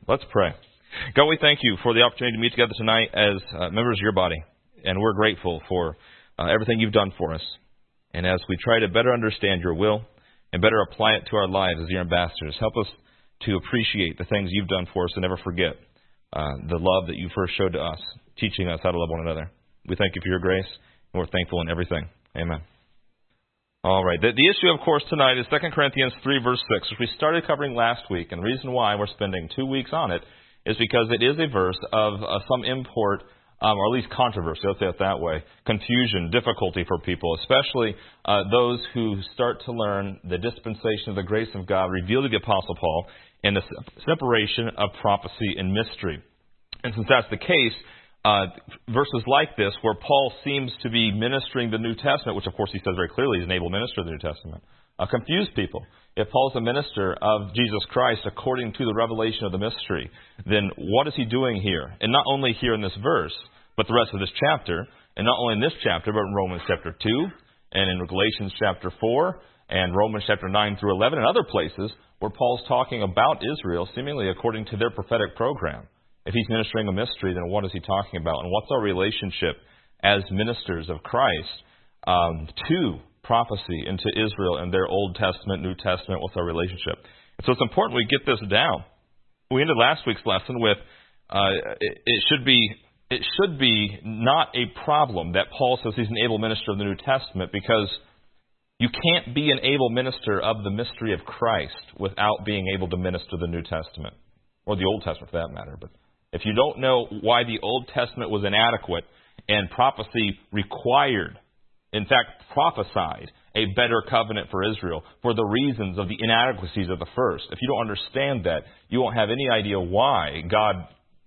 Let's pray. God, we thank you for the opportunity to meet together tonight as members of your body. And we're grateful for everything you've done for us. And as we try to better understand your will and better apply it to our lives as your ambassadors, help us to appreciate the things you've done for us and never forget the love that you first showed to us, teaching us how to love one another. We thank you for your grace, and we're thankful in everything. Amen. All right. The issue, of course, tonight is 2 Corinthians 3, verse 6, which we started covering last week. And the reason why we're spending 2 weeks on it is because it is a verse of some import, or at least controversy, let's say it that way, confusion, difficulty for people, especially those who start to learn the dispensation of the grace of God revealed to the Apostle Paul and the separation of prophecy and mystery. And since that's the case, verses like this, where Paul seems to be ministering the New Testament, which of course he says very clearly he's an able minister of the New Testament, confuse people. If Paul's a minister of Jesus Christ according to the revelation of the mystery, then what is he doing here? And not only here in this verse, but the rest of this chapter, and not only in this chapter, but in Romans chapter 2, and in Galatians chapter 4, and Romans chapter 9 through 11, and other places where Paul's talking about Israel, seemingly according to their prophetic program. If he's ministering a mystery, then what is he talking about? And what's our relationship as ministers of Christ to prophecy and to Israel and their Old Testament, New Testament? What's our relationship? And so it's important we get this down. We ended last week's lesson with it should be not a problem that Paul says he's an able minister of the New Testament, because you can't be an able minister of the mystery of Christ without being able to minister the New Testament, or the Old Testament for that matter. But if you don't know why the Old Testament was inadequate and prophecy required, in fact, prophesied a better covenant for Israel for the reasons of the inadequacies of the first, if you don't understand that, you won't have any idea why God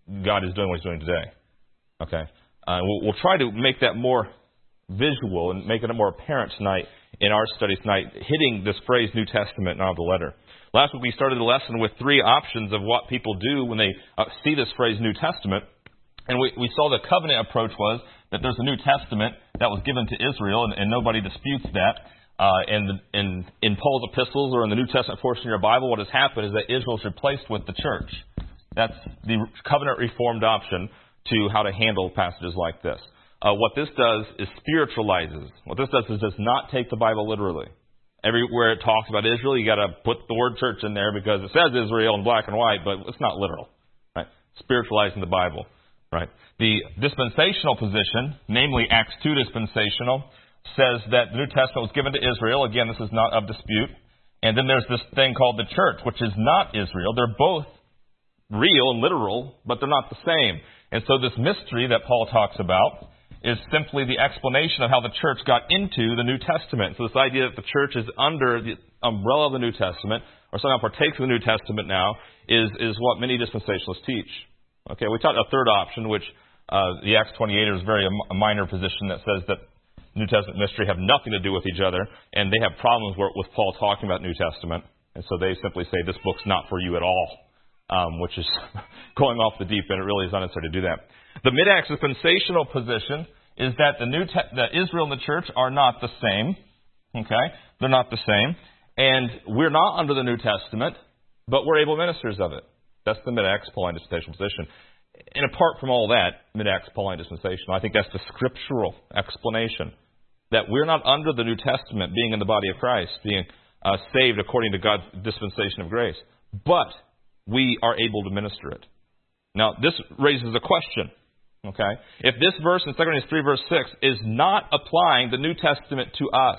is doing what he's doing today. Okay? We'll try to make that more visual and make it more apparent tonight in our study tonight, hitting this phrase New Testament out of the letter. Last week we started the lesson with 3 options of what people do when they see this phrase New Testament. And we saw the covenant approach was that there's a New Testament that was given to Israel, and nobody disputes that. And in Paul's epistles or in the New Testament portion of your Bible, what has happened is that Israel is replaced with the church. That's the covenant reformed option to how to handle passages like this. What this does is spiritualizes. What this does is does not take the Bible literally. Everywhere it talks about Israel, you got to put the word church in there because it says Israel in black and white, but it's not literal. Right? Spiritualizing the Bible. Right? The dispensational position, namely Acts 2 dispensational, says that the New Testament was given to Israel. Again, this is not of dispute. And then there's this thing called the church, which is not Israel. They're both real and literal, but they're not the same. And so this mystery that Paul talks about is simply the explanation of how the church got into the New Testament. So this idea that the church is under the umbrella of the New Testament, or somehow partakes of the New Testament now, is what many dispensationalists teach. Okay, we taught a third option, which the Acts 28 is very a minor position that says that New Testament mystery have nothing to do with each other, and they have problems with Paul talking about New Testament, and so they simply say this book's not for you at all, which is going off the deep end. It really is unnecessary to do that. The mid-Acts dispensational position is that the Israel and the church are not the same. Okay, they're not the same, and we're not under the New Testament, but we're able ministers of it. That's the mid-Acts Pauline dispensational position. And apart from all that, mid-Acts Pauline dispensational, I think that's the scriptural explanation that we're not under the New Testament, being in the body of Christ, being saved according to God's dispensation of grace, but we are able to minister it. Now, this raises a question. Okay, if this verse in 2 Corinthians 3 verse 6 is not applying the New Testament to us,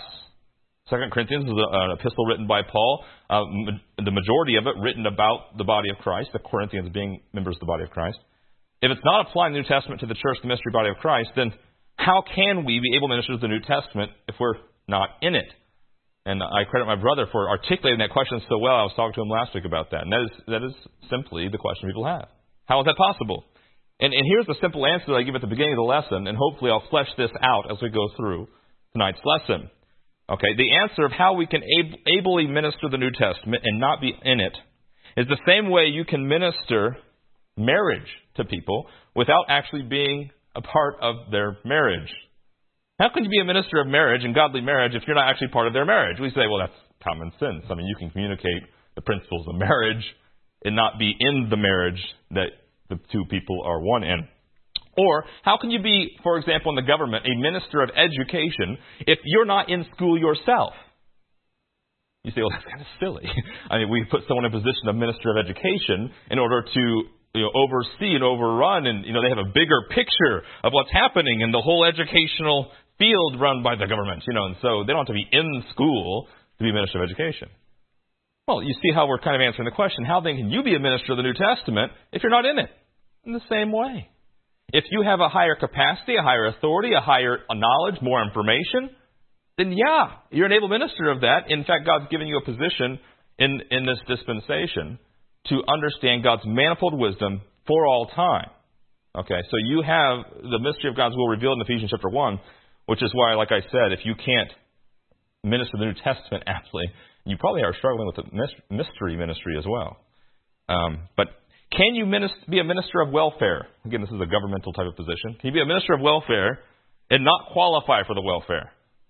2 Corinthians is an epistle written by Paul, the majority of it written about the body of Christ, the Corinthians being members of the body of Christ. If it's not applying the New Testament to the church, the mystery body of Christ, then how can we be able ministers of the New Testament if we're not in it? And I credit my brother for articulating that question so well. I was talking to him last week about that. And that is simply the question people have. How is that possible? And here's the simple answer that I give at the beginning of the lesson, and hopefully I'll flesh this out as we go through tonight's lesson. Okay, the answer of how we can ably minister the New Testament and not be in it is the same way you can minister marriage to people without actually being a part of their marriage. How can you be a minister of marriage and godly marriage if you're not actually part of their marriage? We say, well, that's common sense. I mean, you can communicate the principles of marriage and not be in the marriage that the two people are one in? Or how can you be, for example, in the government, a minister of education if you're not in school yourself? You say, well, that's kind of silly. I mean, we put someone in a position of minister of education in order to oversee and overrun, and they have a bigger picture of what's happening in the whole educational field run by the government, and so they don't have to be in school to be minister of education. Well, you see how we're kind of answering the question, how then can you be a minister of the New Testament if you're not in it? In the same way. If you have a higher capacity, a higher authority, a higher knowledge, more information, then yeah, you're an able minister of that. In fact, God's given you a position in this dispensation to understand God's manifold wisdom for all time. Okay, so you have the mystery of God's will revealed in Ephesians chapter 1, which is why, like I said, if you can't minister the New Testament aptly, you probably are struggling with the mystery ministry as well. But can you be a minister of welfare? Again, this is a governmental type of position. Can you be a minister of welfare and not qualify for the welfare?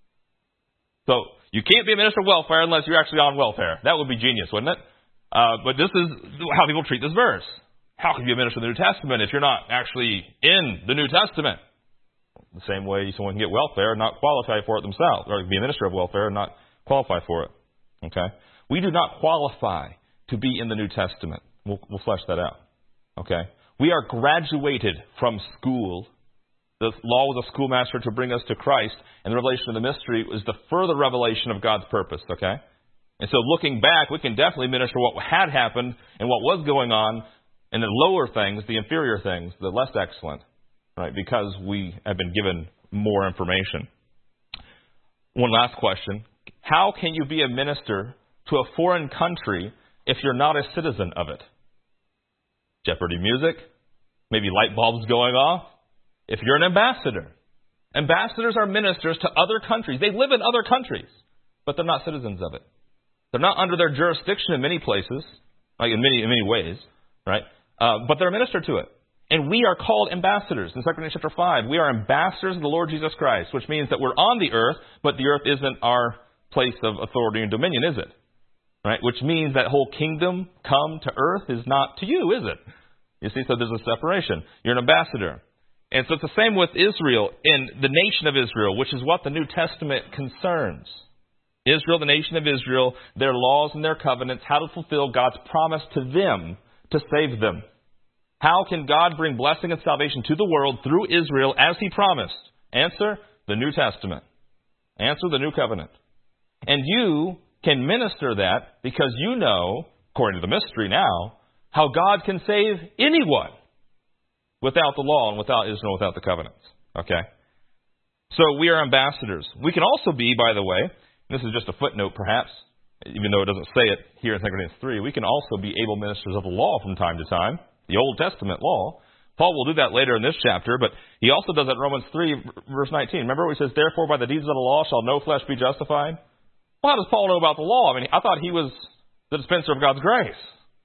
So you can't be a minister of welfare unless you're actually on welfare. That would be genius, wouldn't it? But this is how people treat this verse. How can you be a minister of the New Testament if you're not actually in the New Testament? The same way someone can get welfare and not qualify for it themselves, or be a minister of welfare and not qualify for it. Okay? We do not qualify to be in the New Testament. We'll flesh that out. Okay? We are graduated from school. The law was a schoolmaster to bring us to Christ, and the revelation of the mystery was the further revelation of God's purpose. Okay? And so looking back, we can definitely minister what had happened and what was going on in the lower things, the inferior things, the less excellent, right? Because we have been given more information. One last question. How can you be a minister to a foreign country if you're not a citizen of it? Jeopardy music, maybe light bulbs going off. If you're an ambassador, ambassadors are ministers to other countries. They live in other countries, but they're not citizens of it. They're not under their jurisdiction in many places, like in many ways, right? But they're a minister to it. And we are called ambassadors. In 2 Corinthians chapter 5, we are ambassadors of the Lord Jesus Christ, which means that we're on the earth, but the earth isn't our place of authority and dominion, is it? Right? Which means that whole kingdom come to earth is not to you, is it? You see, so there's a separation. You're an ambassador. And so it's the same with Israel and the nation of Israel, which is what the New Testament concerns. Israel, the nation of Israel, their laws and their covenants, how to fulfill God's promise to them to save them. How can God bring blessing and salvation to the world through Israel as He promised? Answer, the New Testament. Answer, the New Covenant. And you can minister that because you know, according to the mystery now, how God can save anyone without the law and without Israel, without the covenants. Okay? So we are ambassadors. We can also be, by the way, this is just a footnote perhaps, even though it doesn't say it here in 2 Corinthians 3, we can also be able ministers of the law from time to time, the Old Testament law. Paul will do that later in this chapter, but he also does that in Romans 3, verse 19. Remember where he says, therefore by the deeds of the law shall no flesh be justified? Well, how does Paul know about the law? I mean, I thought he was the dispenser of God's grace.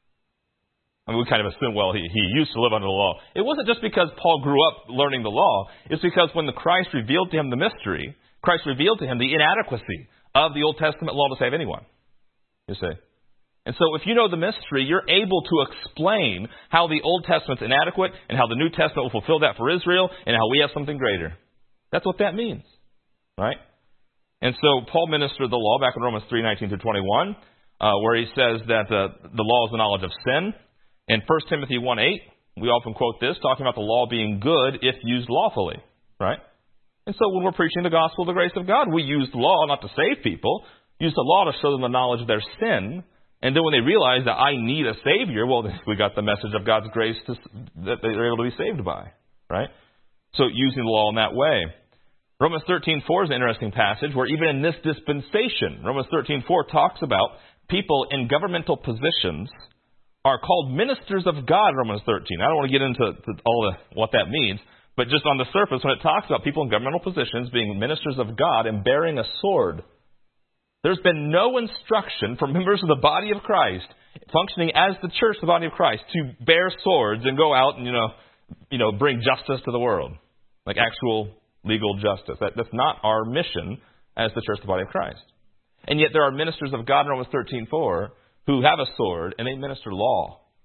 I mean, we kind of assume, well, he used to live under the law. It wasn't just because Paul grew up learning the law. It's because when Christ revealed to him the mystery, Christ revealed to him the inadequacy of the Old Testament law to save anyone. You see? And so if you know the mystery, you're able to explain how the Old Testament's inadequate and how the New Testament will fulfill that for Israel and how we have something greater. That's what that means. Right? And so Paul ministered the law back in Romans 3:19-21, where he says that the law is the knowledge of sin. In 1 Timothy 1:8, we often quote this, talking about the law being good if used lawfully. Right? And so when we're preaching the gospel of the grace of God, we use the law not to save people, use the law to show them the knowledge of their sin. And then when they realize that I need a Savior, well, we got the message of God's grace that they're able to be saved by. Right? So using the law in that way. Romans 13:4 is an interesting passage where even in this dispensation, Romans 13:4 talks about people in governmental positions are called ministers of God, Romans 13. I don't want to get into all what that means, but just on the surface, when it talks about people in governmental positions being ministers of God and bearing a sword, there's been no instruction for members of the body of Christ, functioning as the church, the body of Christ, to bear swords and go out and, bring justice to the world, like actual legal justice. That's not our mission as the church, the body of Christ. And yet there are ministers of God in Romans 13:4 who have a sword and they minister law.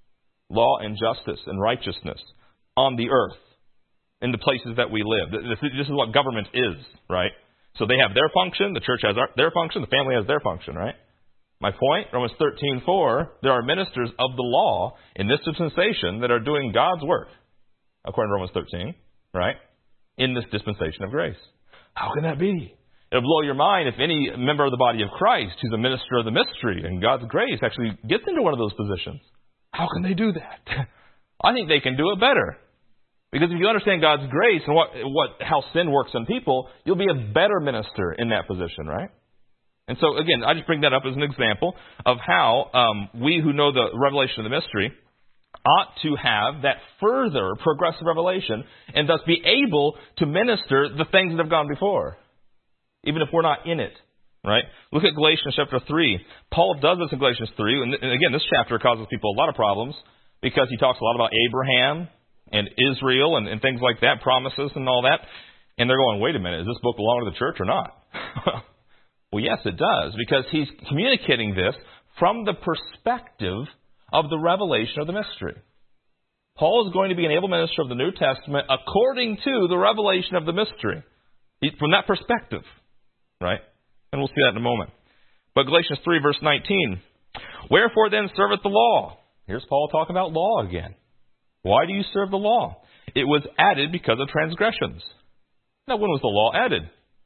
law and justice and righteousness on the earth, in the places that we live. This is what government is, right? So they have their function, the church has their function, the family has their function, right? My point, Romans 13:4, there are ministers of the law in this dispensation that are doing God's work, according to Romans 13, right? In this dispensation of grace. How can that be? It'll blow your mind if any member of the body of Christ who's a minister of the mystery and God's grace actually gets into one of those positions. How can they do that? I think they can do it better. Because if you understand God's grace and how sin works in people, you'll be a better minister in that position, right? And so, again, I just bring that up as an example of how we who know the revelation of the mystery ought to have that further progressive revelation and thus be able to minister the things that have gone before, even if we're not in it, right? Look at Galatians chapter 3. Paul does this in Galatians 3. And again, this chapter causes people a lot of problems because he talks a lot about Abraham and Israel and things like that, promises and all that. And they're going, wait a minute, does this book belong to the church or not? Well, yes, it does, because he's communicating this from the perspective of the revelation of the mystery. Paul is going to be an able minister of the New Testament according to the revelation of the mystery. From that perspective, right? And we'll see that in a moment. But Galatians 3, verse 19. Wherefore then serveth the law? Here's Paul talking about law again. Why do you serve the law? It was added because of transgressions. Now, when was the law added?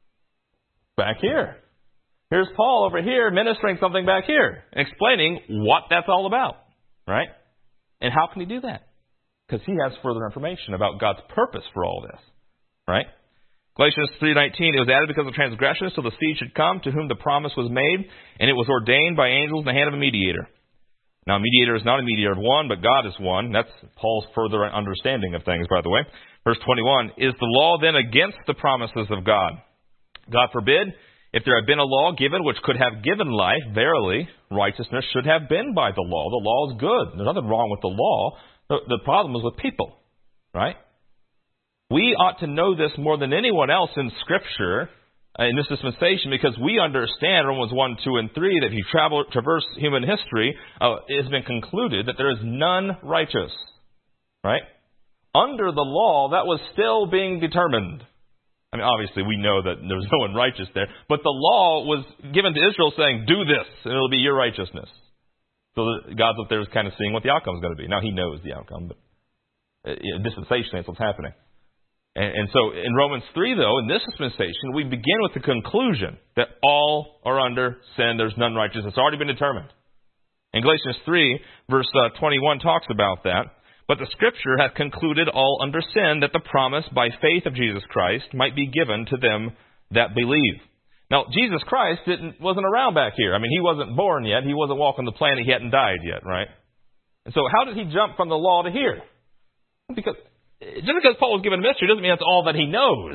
Back here. Here's Paul over here ministering something back here, explaining what that's all about, right? And how can he do that? Because he has further information about God's purpose for all this, right? Galatians 3:19, it was added because of transgressions, so the seed should come to whom the promise was made, and it was ordained by angels in the hand of a mediator. Now, a mediator is not a mediator of one, but God is one. That's Paul's further understanding of things, by the way. Verse 21, is the law then against the promises of God? God forbid. If there had been a law given which could have given life, verily, righteousness should have been by the law. The law is good. There's nothing wrong with the law. The problem is with people, right? We ought to know this more than anyone else in Scripture, in this dispensation, because we understand Romans 1, 2, and 3, that if you traverse human history, it has been concluded that there is none righteous, right? Under the law, that was still being determined. I mean, obviously, we know that there's no one righteous there. But the law was given to Israel saying, do this, and it'll be your righteousness. So God's up there is kind of seeing what the outcome is going to be. Now, he knows the outcome, but dispensationally, that's what's happening. And so in Romans 3, though, in this dispensation, we begin with the conclusion that all are under sin. There's none righteous. It's already been determined. And Galatians 3, verse 21 talks about that. But the Scripture hath concluded all under sin, that the promise by faith of Jesus Christ might be given to them that believe. Now, Jesus Christ wasn't around back here. I mean, he wasn't born yet. He wasn't walking the planet. He hadn't died yet, right? And so how did he jump from the law to here? Just because Paul was given a mystery doesn't mean that's all that he knows.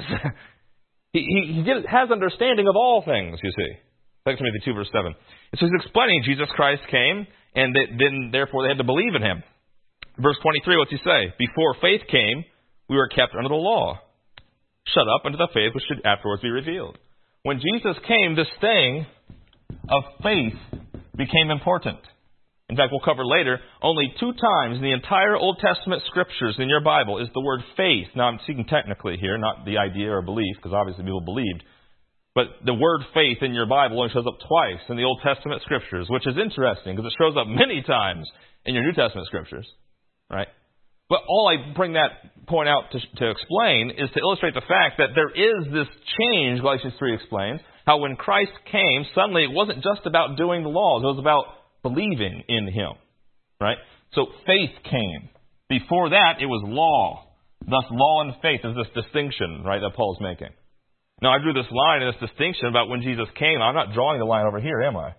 he has understanding of all things, you see. 2 Timothy 2, verse 7. And so he's explaining Jesus Christ came, and then therefore they had to believe in him. Verse 23, what's he say? Before faith came, we were kept under the law, shut up unto the faith which should afterwards be revealed. When Jesus came, this thing of faith became important. In fact, we'll cover later, only 2 times in the entire Old Testament Scriptures in your Bible is the word faith. Now, I'm speaking technically here, not the idea or belief, because obviously people believed. But the word faith in your Bible only shows up twice in the Old Testament Scriptures, which is interesting, because it shows up many times in your New Testament Scriptures. Right? But all I bring that point out to explain is to illustrate the fact that there is this change, Galatians 3 explains, how when Christ came, suddenly it wasn't just about doing the laws, it was about believing in him. Right? So faith came. Before that, it was law. Thus, law and faith is this distinction, right, that Paul's making. Now, I drew this line and this distinction about when Jesus came. I'm not drawing the line over here, am I?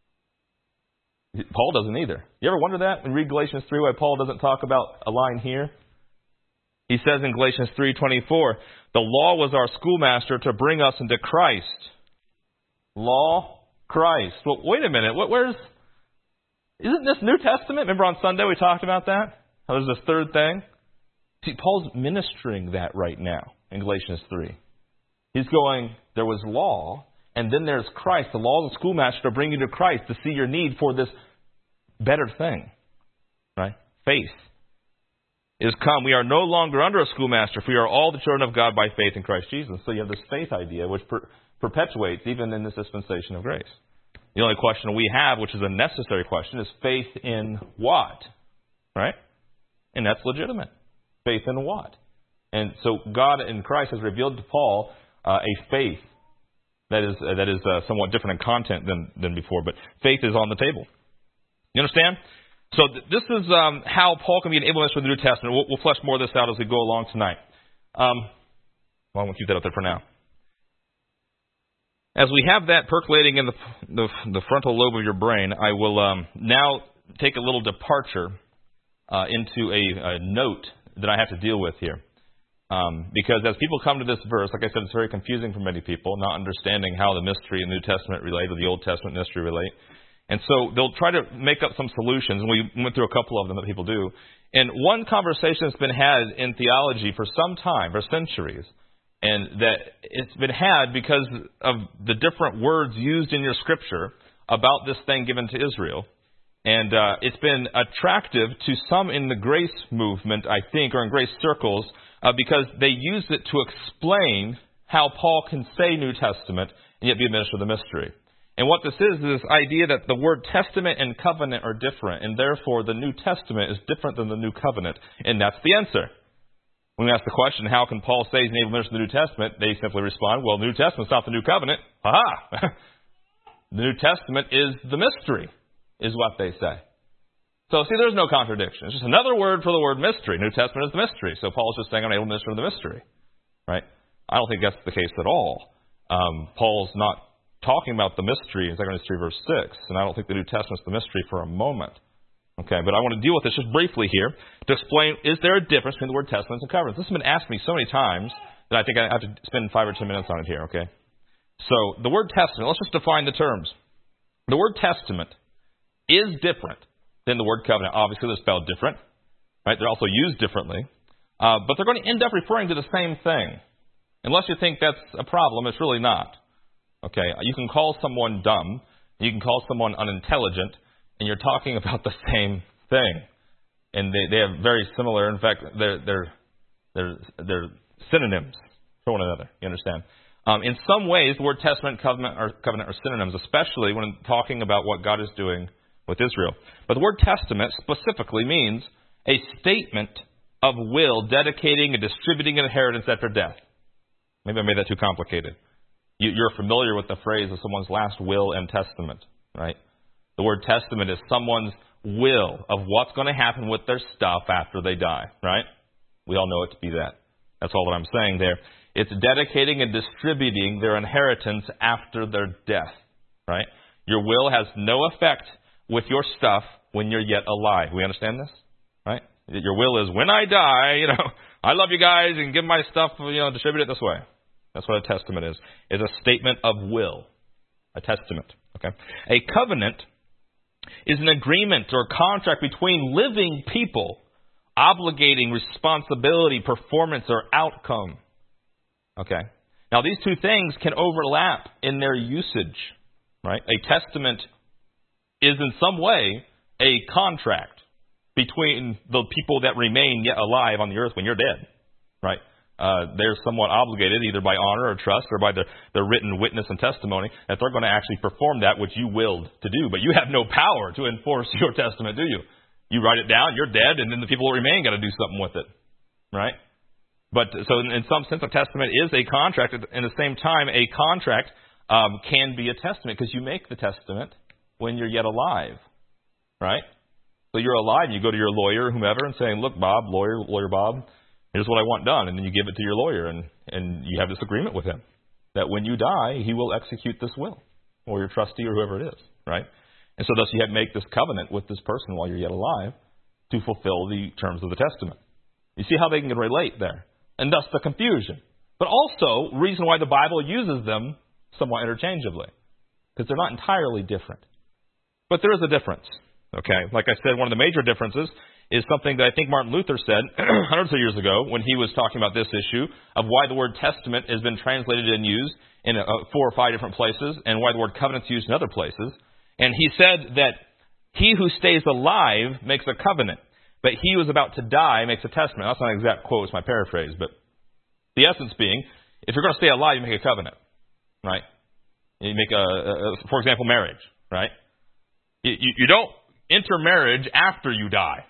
Paul doesn't either. You ever wonder that when you read Galatians 3 why Paul doesn't talk about a line here? He says in Galatians 3:24, the law was our schoolmaster to bring us into Christ. Law, Christ. Well, wait a minute. Isn't this New Testament? Remember on Sunday we talked about that? How there's this third thing? See, Paul's ministering that right now in Galatians 3. He's going, there was law, and then there's Christ. The law is the schoolmaster to bring you to Christ to see your need for this better thing. Right? Faith is come. We are no longer under a schoolmaster, for we are all the children of God by faith in Christ Jesus. So you have this faith idea, which perpetuates even in this dispensation of grace. The only question we have, which is a necessary question, is faith in what? Right? And that's legitimate. Faith in what? And so God in Christ has revealed to Paul a faith that is somewhat different in content than before, but faith is on the table. You understand? So this is how Paul can be an able minister of the New Testament. We'll flesh more of this out as we go along tonight. Well, I'm going to keep that up there for now. As we have that percolating in the frontal lobe of your brain, I will now take a little departure into a note that I have to deal with here. Because as people come to this verse, like I said, it's very confusing for many people, not understanding how the mystery in the New Testament relate or the Old Testament mystery relate. And so they'll try to make up some solutions, and we went through a couple of them that people do. And one conversation that's been had in theology for some time, for centuries, and that it's been had because of the different words used in your Scripture about this thing given to Israel. And it's been attractive to some in the grace movement, I think, or in grace circles, because they use it to explain how Paul can say New Testament and yet be a minister of the mystery. And what this is this idea that the word testament and covenant are different, and therefore the New Testament is different than the New Covenant. And that's the answer. When we ask the question, how can Paul say he's an able minister of the New Testament, they simply respond, well, the New Testament's not the New Covenant. Ha-ha! The New Testament is the mystery, is what they say. So, see, there's no contradiction. It's just another word for the word mystery. New Testament is the mystery. So Paul's just saying, I'm able to minister of the mystery. Right? I don't think that's the case at all. Paul's not talking about the mystery in 2 Timothy 3, verse 6. And I don't think the New Testament's the mystery for a moment. Okay, but I want to deal with this just briefly here to explain, is there a difference between the word testaments and covenants? This has been asked me so many times that I think I have to spend 5 or 10 minutes on it here, okay? So, the word testament, let's just define the terms. The word testament is different than the word covenant. Obviously, they're spelled different, right? They're also used differently. But they're going to end up referring to the same thing. Unless you think that's a problem, it's really not. Okay, you can call someone dumb, you can call someone unintelligent, and you're talking about the same thing. And they have very similar, in fact, they're synonyms for one another, you understand? In some ways, the word testament and covenant are synonyms, especially when talking about what God is doing with Israel. But the word testament specifically means a statement of will dedicating and distributing an inheritance after death. Maybe I made that too complicated. You're familiar with the phrase of someone's last will and testament, right? The word testament is someone's will of what's going to happen with their stuff after they die, right? We all know it to be that. That's all that I'm saying there. It's dedicating and distributing their inheritance after their death, right? Your will has no effect with your stuff when you're yet alive. We understand this, right? Your will is when I die, I love you guys and give my stuff, distribute it this way. That's what a testament is. It's a statement of will. A testament, okay? A covenant is an agreement or contract between living people obligating responsibility, performance, or outcome. Okay? Now, these two things can overlap in their usage, right? A testament is in some way a contract between the people that remain yet alive on the earth when you're dead, right? They're somewhat obligated either by honor or trust or by their written witness and testimony that they're going to actually perform that which you willed to do. But you have no power to enforce your testament, do you? You write it down, you're dead, and then the people that remain got to do something with it, right? But so in some sense, a testament is a contract. At the same time, a contract can be a testament because you make the testament when you're yet alive, right? So you're alive, and you go to your lawyer or whomever and saying, look, Bob, lawyer Bob, here's what I want done. And then you give it to your lawyer, and you have this agreement with him that when you die, he will execute this will, or your trustee or whoever it is, right? And so thus you have to make this covenant with this person while you're yet alive to fulfill the terms of the testament. You see how they can relate there? And thus the confusion. But also, reason why the Bible uses them somewhat interchangeably. Because they're not entirely different. But there is a difference. Okay? Like I said, one of the major differences is something that I think Martin Luther said hundreds of years ago when he was talking about this issue of why the word testament has been translated and used in 4 or 5 different places and why the word covenant is used in other places. And he said that he who stays alive makes a covenant, but he was about to die makes a testament. That's not an exact quote, it's my paraphrase, but the essence being, if you're going to stay alive, you make a covenant, right? You make for example, marriage, right? You don't enter marriage after you die.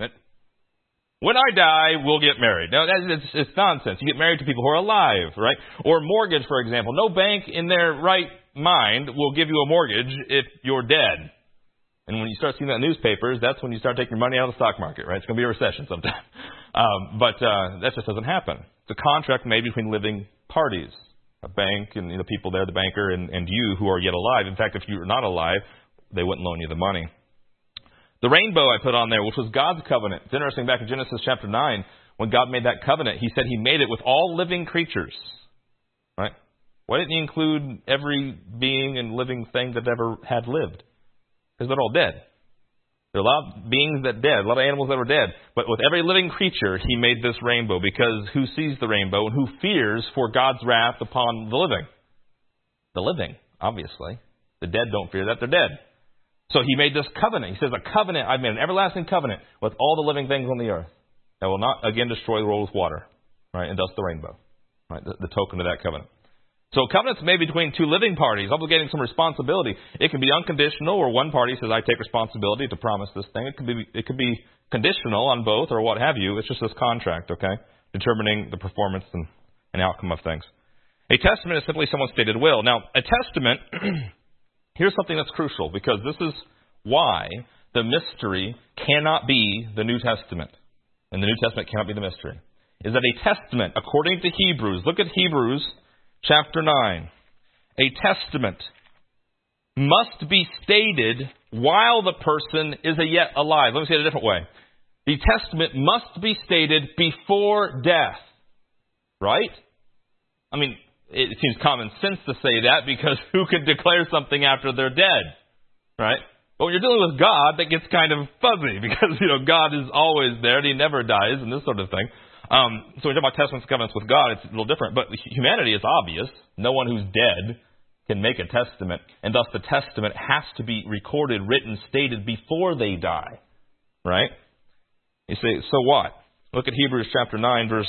When I die, we'll get married. Now, it's nonsense. You get married to people who are alive, right? Or mortgage, for example. No bank in their right mind will give you a mortgage if you're dead. And when you start seeing that in newspapers, that's when you start taking your money out of the stock market, right? It's going to be a recession sometime. But that just doesn't happen. It's a contract made between living parties. A bank and the people there, the banker, and you who are yet alive. In fact, if you're not alive, they wouldn't loan you the money. The rainbow I put on there, which was God's covenant. It's interesting, back in Genesis chapter 9, when God made that covenant, he said he made it with all living creatures. Right? Why didn't he include every being and living thing that ever had lived? Because they're all dead. There are a lot of beings that dead, a lot of animals that were dead. But with every living creature, he made this rainbow, because who sees the rainbow and who fears for God's wrath upon the living? The living, obviously. The dead don't fear that, they're dead. So he made this covenant. He says, a covenant, I've made an everlasting covenant with all the living things on the earth that will not again destroy the world with water, right? And thus the rainbow, right? The token of that covenant. So covenants made between two living parties, obligating some responsibility. It can be unconditional, where one party says, I take responsibility to promise this thing. It could be conditional on both, or what have you. It's just this contract, okay, determining the performance and outcome of things. A testament is simply someone's stated will. Now, a testament... Here's something that's crucial, because this is why the mystery cannot be the New Testament. And the New Testament cannot be the mystery. Is that a testament, according to Hebrews, look at Hebrews chapter 9. A testament must be stated while the person is yet alive. Let me say it a different way. The testament must be stated before death. Right? I mean... It seems common sense to say that, because who could declare something after they're dead, right? But when you're dealing with God, that gets kind of fuzzy, because, God is always there and he never dies and this sort of thing. So when we talk about testaments and covenants with God, it's a little different. But humanity is obvious. No one who's dead can make a testament, and thus the testament has to be recorded, written, stated before they die, right? You say, so what? Look at Hebrews chapter 9, verse,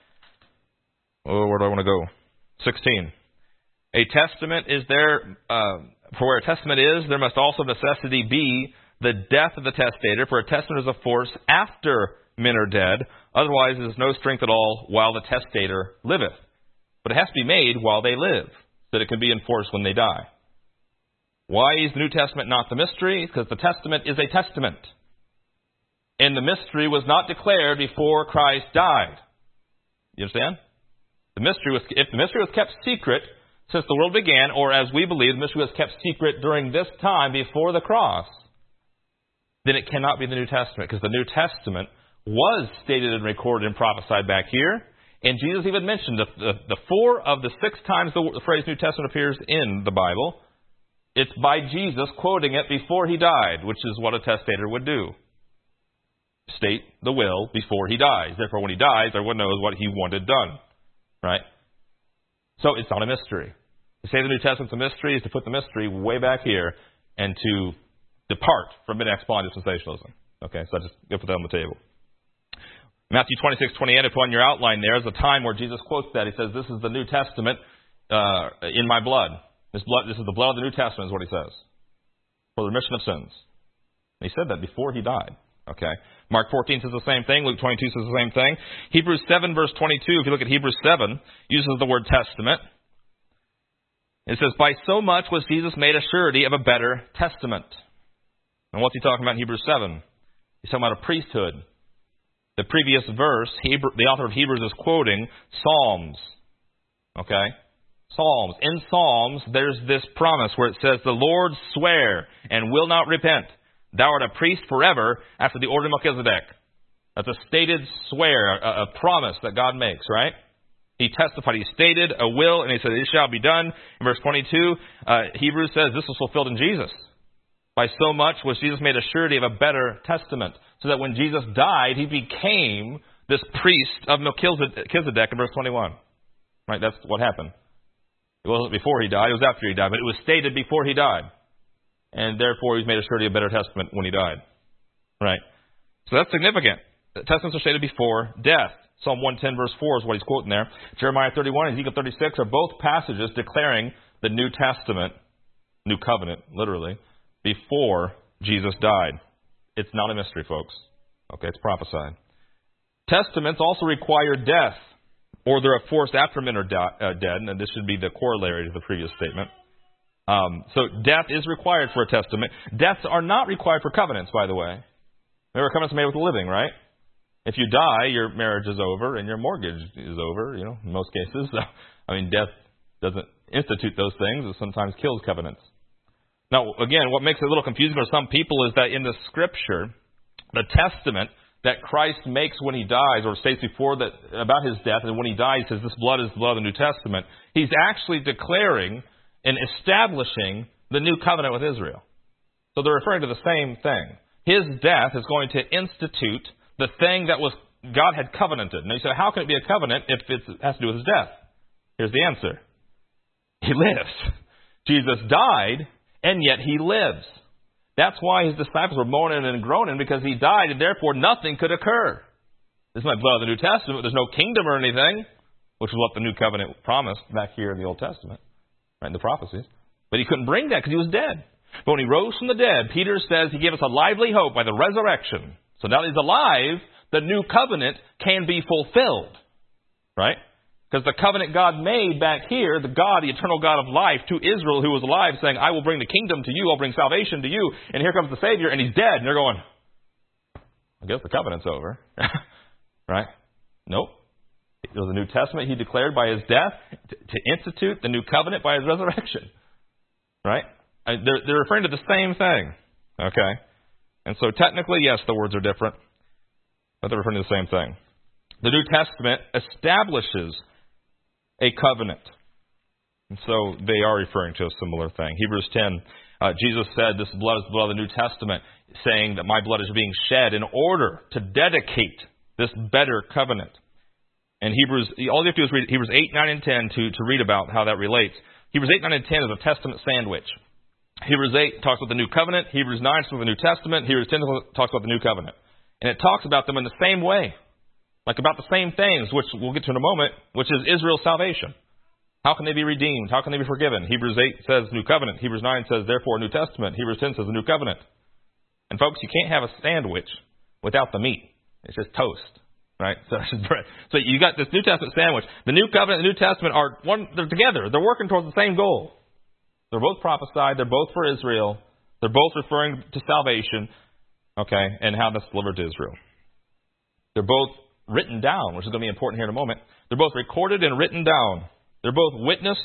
where do I want to go? 16. A testament is there, for where a testament is, there must also of necessity be the death of the testator, for a testament is of force after men are dead. Otherwise, it is no strength at all while the testator liveth. But it has to be made while they live, so that it can be enforced when they die. Why is the New Testament not the mystery? Because the testament is a testament. And the mystery was not declared before Christ died. You understand? If the mystery was kept secret since the world began, or as we believe, the mystery was kept secret during this time before the cross, then it cannot be the New Testament, because the New Testament was stated and recorded and prophesied back here. And Jesus even mentioned the 4 of the 6 times the phrase New Testament appears in the Bible, it's by Jesus quoting it before he died, which is what a testator would do. State the will before he dies. Therefore, when he dies, everyone knows what he wanted done. Right? So it's not a mystery. To say the New Testament's a mystery is to put the mystery way back here and to depart from mid-explain dispensationalism. Okay, so I just put that on the table. Matthew 26:28, I put on your outline there, is a time where Jesus quotes that. He says, this is the New Testament in my blood. This is the blood of the New Testament is what he says. For the remission of sins. And he said that before he died. Okay. Mark 14 says the same thing. Luke 22 says the same thing. Hebrews 7 verse 22, if you look at Hebrews 7, uses the word testament. It says, by so much was Jesus made a surety of a better testament. And what's he talking about in Hebrews 7? He's talking about a priesthood. The previous verse, the author of Hebrews is quoting Psalms. Okay? Psalms. In Psalms, there's this promise where it says, the Lord swear and will not repent. Thou art a priest forever after the order of Melchizedek. That's a stated swear, a promise that God makes, right? He testified, he stated a will, and he said, it shall be done. In verse 22, Hebrews says this was fulfilled in Jesus. By so much was Jesus made a surety of a better testament, so that when Jesus died, he became this priest of Melchizedek in verse 21. Right? That's what happened. It wasn't before he died, it was after he died, but it was stated before he died. And therefore, he's made a surety of a better testament when he died. Right? So that's significant. The testaments are stated before death. Psalm 110 verse 4 is what he's quoting there. Jeremiah 31 and Ezekiel 36 are both passages declaring the New Testament, New Covenant, literally, before Jesus died. It's not a mystery, folks. Okay, it's prophesied. Testaments also require death, or they're a forced after men are dead, and this should be the corollary to the previous statement. So death is required for a testament. Deaths are not required for covenants, by the way. Remember, covenants are made with the living, right? If you die, your marriage is over and your mortgage is over, in most cases. So, death doesn't institute those things. It sometimes kills covenants. Now, again, what makes it a little confusing for some people is that in the Scripture, the testament that Christ makes when he dies, or states before that about his death, and when he dies, he says, this blood is the blood of the New Testament. He's actually declaring and establishing the new covenant with Israel. So they're referring to the same thing. His death is going to institute the thing that God had covenanted. Now you say, how can it be a covenant if it has to do with his death? Here's the answer. He lives. Jesus died, and yet he lives. That's why his disciples were moaning and groaning, because he died, and therefore nothing could occur. This is my blood of the New Testament. There's no kingdom or anything, which is what the New Covenant promised back here in the Old Testament, right, in the prophecies. But he couldn't bring that because he was dead. But when he rose from the dead, Peter says he gave us a lively hope by the resurrection. So now that he's alive, the New Covenant can be fulfilled, right? Because the covenant God made back here, the God, the eternal God of life, to Israel who was alive, saying, I will bring the kingdom to you, I'll bring salvation to you, and here comes the Savior, and he's dead. And they're going, I guess the covenant's over. Right? Nope. It was the New Testament he declared by his death to institute the new covenant by his resurrection. Right? They're referring to the same thing. Okay? And so technically, yes, the words are different, but they're referring to the same thing. The New Testament establishes a covenant. And so they are referring to a similar thing. Hebrews 10, Jesus said, this blood is the blood of the New Testament, saying that my blood is being shed in order to dedicate this better covenant. And Hebrews, all you have to do is read Hebrews 8, 9, and 10 to read about how that relates. Hebrews 8, 9, and 10 is a testament sandwich. Hebrews 8 talks about the New Covenant. Hebrews 9 talks about the New Testament. Hebrews 10 talks about the New Covenant. And it talks about them in the same way. Like about the same things, which we'll get to in a moment, which is Israel's salvation. How can they be redeemed? How can they be forgiven? Hebrews 8 says New Covenant. Hebrews 9 says, therefore, New Testament. Hebrews 10 says the New Covenant. And folks, you can't have a sandwich without the meat. It's just toast, right? So it's just bread. So you got this New Testament sandwich. The New Covenant and the New Testament are they're together. They're working towards the same goal. They're both prophesied. They're both for Israel. They're both referring to salvation, okay, and how that's delivered to Israel. They're both written down, which is going to be important here in a moment. They're both recorded and written down. They're both witnessed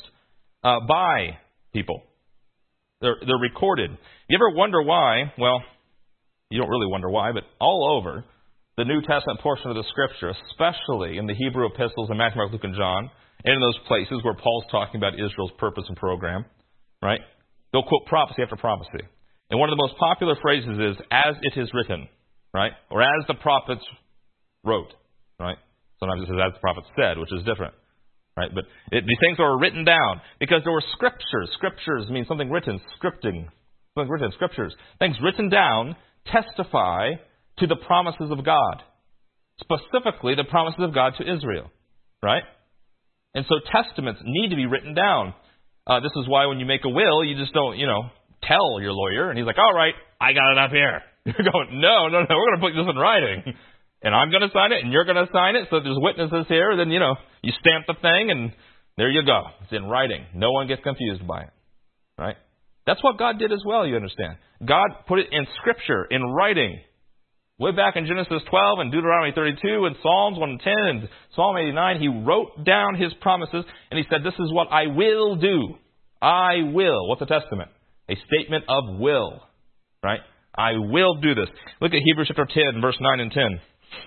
by people. They're recorded. You ever wonder why? Well, you don't really wonder why, but all over the New Testament portion of the Scripture, especially in the Hebrew epistles in Matthew, Mark, Luke, and John, and in those places where Paul's talking about Israel's purpose and program, right? They'll quote prophecy after prophecy. And one of the most popular phrases is, as it is written, right? Or as the prophets wrote, right? Sometimes it says, as the prophets said, which is different, right? But these things are written down because there were scriptures. Scriptures mean something written, scripting. Something written, scriptures. Things written down testify to the promises of God. Specifically, the promises of God to Israel, right? And so testaments need to be written down. This is why when you make a will, you just don't, tell your lawyer. And he's like, all right, I got it up here. You're going, no, we're going to put this in writing. And I'm going to sign it, and you're going to sign it. So there's witnesses here. Then, you stamp the thing, and there you go. It's in writing. No one gets confused by it, right? That's what God did as well, you understand. God put it in Scripture, in writing. Way back in Genesis 12 and Deuteronomy 32 and Psalms 110 and Psalm 89, he wrote down his promises, and he said, this is what I will do. I will. What's a testament? A statement of will, right? I will do this. Look at Hebrews chapter 10, verse 9 and 10.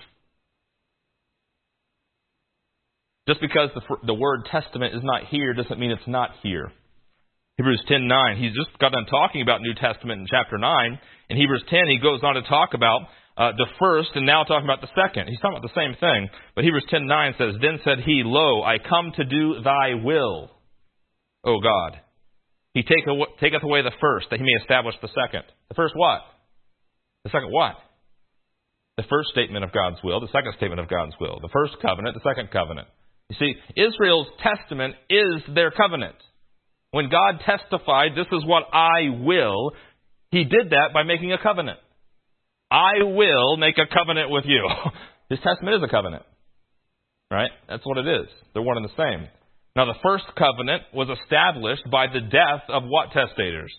Just because the word testament is not here doesn't mean it's not here. Hebrews 10:9. He's just got done talking about New Testament in chapter 9. In Hebrews 10, he goes on to talk about the first and now talking about the second. He's talking about the same thing. But Hebrews 10:9 says, then said he, lo, I come to do thy will, O God. He taketh away the first, that he may establish the second. The first what? The second what? The first statement of God's will, the second statement of God's will. The first covenant, the second covenant. You see, Israel's testament is their covenant. When God testified, this is what I will, He did that by making a covenant. I will make a covenant with you. His testament is a covenant. Right? That's what it is. They're one and the same. Now, the first covenant was established by the death of what testators?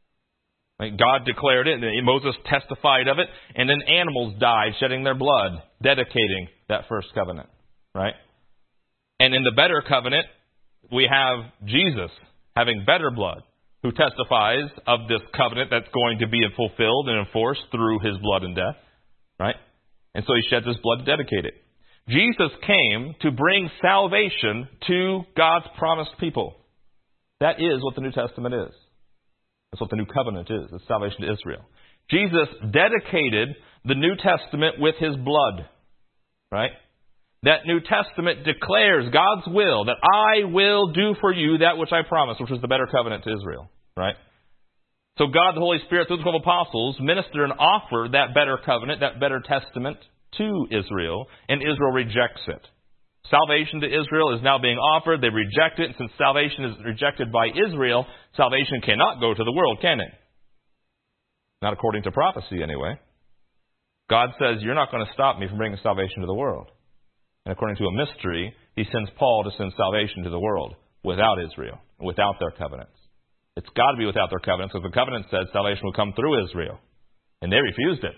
God declared it, and Moses testified of it, and then animals died, shedding their blood, dedicating that first covenant. Right? And in the better covenant, we have Jesus having better blood, who testifies of this covenant that's going to be fulfilled and enforced through His blood and death. Right? And so He sheds His blood to dedicate it. Jesus came to bring salvation to God's promised people. That is what the New Testament is. That's what the New Covenant is. It's salvation to Israel. Jesus dedicated the New Testament with His blood. Right? That New Testament declares God's will, that I will do for you that which I promised, which was the better covenant to Israel. Right? So God, the Holy Spirit, through the 12 apostles, minister and offer that better covenant, that better testament to Israel, and Israel rejects it. Salvation to Israel is now being offered. They reject it. And since salvation is rejected by Israel, salvation cannot go to the world, can it? Not according to prophecy, anyway. God says, you're not going to stop me from bringing salvation to the world. And according to a mystery, He sends Paul to send salvation to the world without Israel, without their covenants. It's got to be without their covenants, because the covenant said salvation would come through Israel. And they refused it.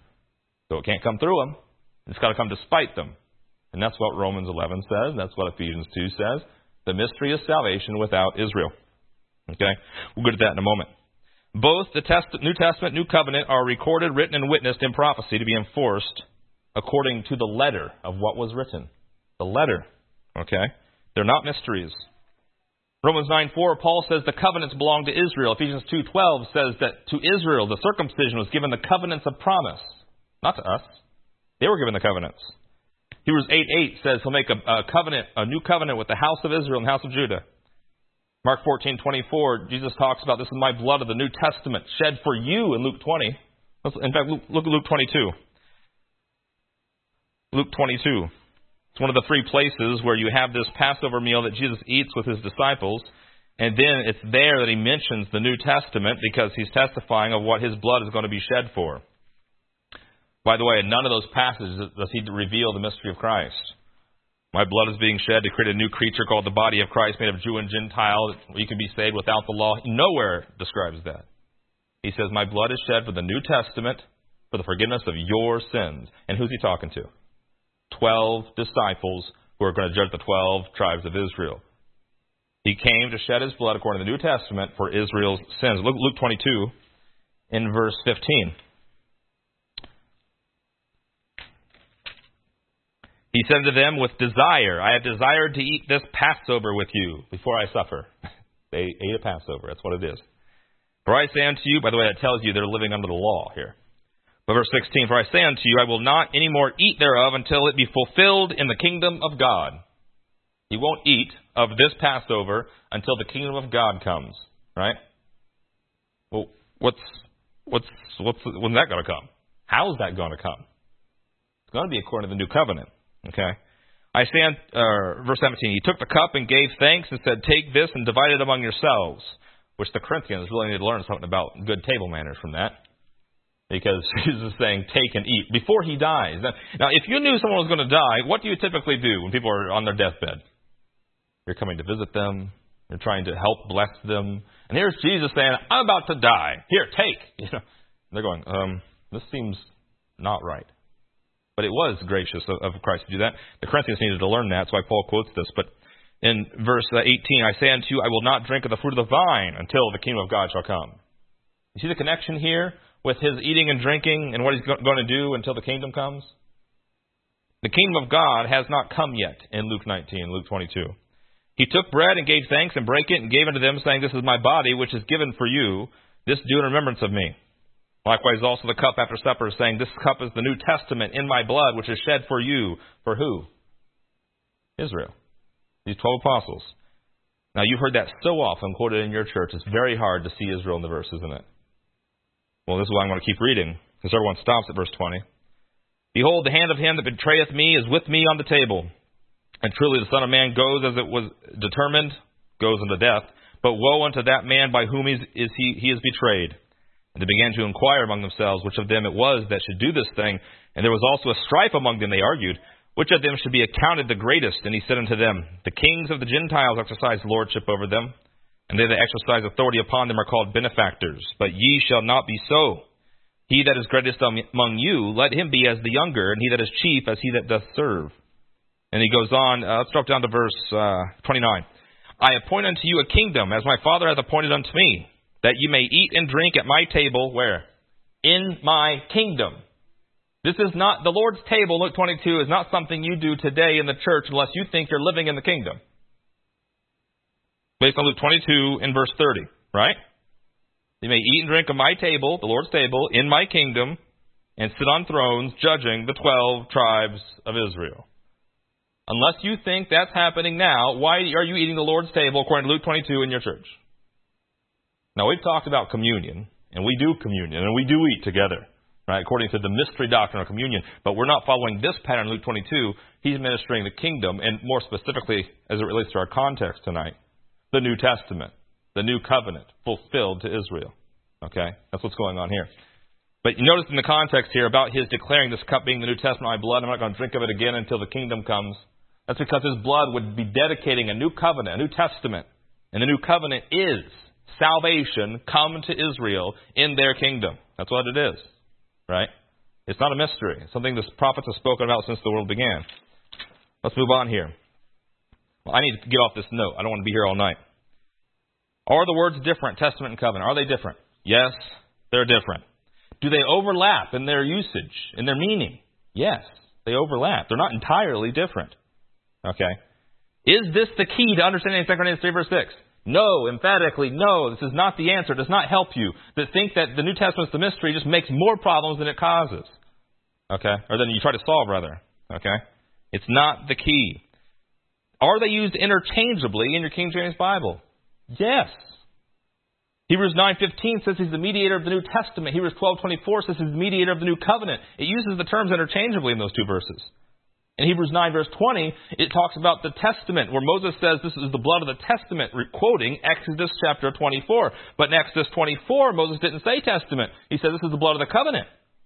So it can't come through them. It's got to come despite them. And that's what Romans 11 says. That's what Ephesians 2 says. The mystery is salvation without Israel. Okay? We'll get to that in a moment. Both the New Testament, New Covenant are recorded, written, and witnessed in prophecy to be enforced according to the letter of what was written. The letter. Okay? They're not mysteries. Romans 9:4, Paul says the covenants belong to Israel. Ephesians 2:12 says that to Israel the circumcision was given the covenants of promise. Not to us. They were given the covenants. Hebrews 8:8 says He'll make a covenant, a new covenant with the house of Israel and the house of Judah. Mark 14:24, Jesus talks about this is my blood of the New Testament shed for you in Luke 20. In fact, look at Luke 22. Luke 22. It's one of the three places where you have this Passover meal that Jesus eats with His disciples. And then it's there that He mentions the New Testament because He's testifying of what His blood is going to be shed for. By the way, in none of those passages does He reveal the mystery of Christ. My blood is being shed to create a new creature called the body of Christ, made of Jew and Gentile. You can be saved without the law. Nowhere describes that. He says, my blood is shed for the New Testament, for the forgiveness of your sins. And who's He talking to? 12 disciples who are going to judge the 12 tribes of Israel. He came to shed His blood according to the New Testament for Israel's sins. Look Luke 22 in verse 15. He said to them, with desire, I have desired to eat this Passover with you before I suffer. They ate a Passover. That's what it is. For I say unto you, by the way, that tells you they're living under the law here. But verse 16, for I say unto you, I will not any more eat thereof until it be fulfilled in the kingdom of God. He won't eat of this Passover until the kingdom of God comes. Right? Well, when's that going to come? How is that going to come? It's going to be according to the new covenant. Okay. Verse 17, He took the cup and gave thanks and said, take this and divide it among yourselves. Which the Corinthians really need to learn something about good table manners from that. Because Jesus is saying, take and eat before He dies. Now, if you knew someone was going to die, what do you typically do when people are on their deathbed? You're coming to visit them. You're trying to help bless them. And here's Jesus saying, I'm about to die. Here, take. They're going, this seems not right. But it was gracious of Christ to do that. The Corinthians needed to learn that. That's why Paul quotes this. But in verse 18, I say unto you, I will not drink of the fruit of the vine until the kingdom of God shall come. You see the connection here with His eating and drinking and what He's going to do until the kingdom comes? The kingdom of God has not come yet in Luke 19, Luke 22. He took bread and gave thanks and brake it and gave unto them, saying, this is my body, which is given for you. This do in remembrance of me. Likewise also the cup after supper, saying, this cup is the New Testament in my blood, which is shed for you. For who? Israel. These 12 apostles. Now, you've heard that so often quoted in your church, it's very hard to see Israel in the verse, isn't it? Well, this is why I'm going to keep reading, because everyone stops at verse 20. Behold, the hand of him that betrayeth me is with me on the table. And truly the Son of Man goes as it was determined, goes unto death. But woe unto that man by whom he is betrayed. And they began to inquire among themselves which of them it was that should do this thing. And there was also a strife among them, they argued, which of them should be accounted the greatest. And he said unto them, the kings of the Gentiles exercise lordship over them, and they that exercise authority upon them are called benefactors. But ye shall not be so. He that is greatest among you, let him be as the younger, and he that is chief as he that doth serve. And he goes on, let's drop down to verse 29. I appoint unto you a kingdom, as my Father hath appointed unto me, that ye may eat and drink at my table, where? In my kingdom. This is not, the Lord's table, Luke 22, is not something you do today in the church unless you think you're living in the kingdom. Based on Luke 22 and verse 30, right? You may eat and drink of my table, the Lord's table, in my kingdom, and sit on thrones judging the 12 tribes of Israel. Unless you think that's happening now, why are you eating the Lord's table according to Luke 22 in your church? Now, we've talked about communion, and we do communion, and we do eat together, right, according to the mystery doctrine of communion. But we're not following this pattern in Luke 22. He's ministering the kingdom, and more specifically, as it relates to our context tonight, the New Testament, the new covenant fulfilled to Israel. Okay? That's what's going on here. But you notice in the context here about his declaring this cup being the New Testament, my blood, I'm not going to drink of it again until the kingdom comes. That's because his blood would be dedicating a new covenant, a new testament. And the new covenant is salvation come to Israel in their kingdom. That's what it is. Right? It's not a mystery. It's something the prophets have spoken about since the world began. Let's move on here. Well, I need to get off this note. I don't want to be here all night. Are the words different, testament and covenant? Are they different? Yes, they're different. Do they overlap in their usage, in their meaning? Yes, they overlap. They're not entirely different. Okay. Is this the key to understanding 2 Corinthians 3 verse 6? No, emphatically, no. This is not the answer. It does not help you. To think that the New Testament's the mystery just makes more problems than it causes. Okay? Or than you try to solve, rather. Okay? It's not the key. Are they used interchangeably in your King James Bible? Yes. Hebrews 9:15 says he's the mediator of the New Testament. Hebrews 12:24 says he's the mediator of the New Covenant. It uses the terms interchangeably in those two verses. In Hebrews 9 verse 20, it talks about the testament, where Moses says this is the blood of the testament, quoting Exodus chapter 24. But in Exodus 24, Moses didn't say testament. He said this is the blood of the covenant.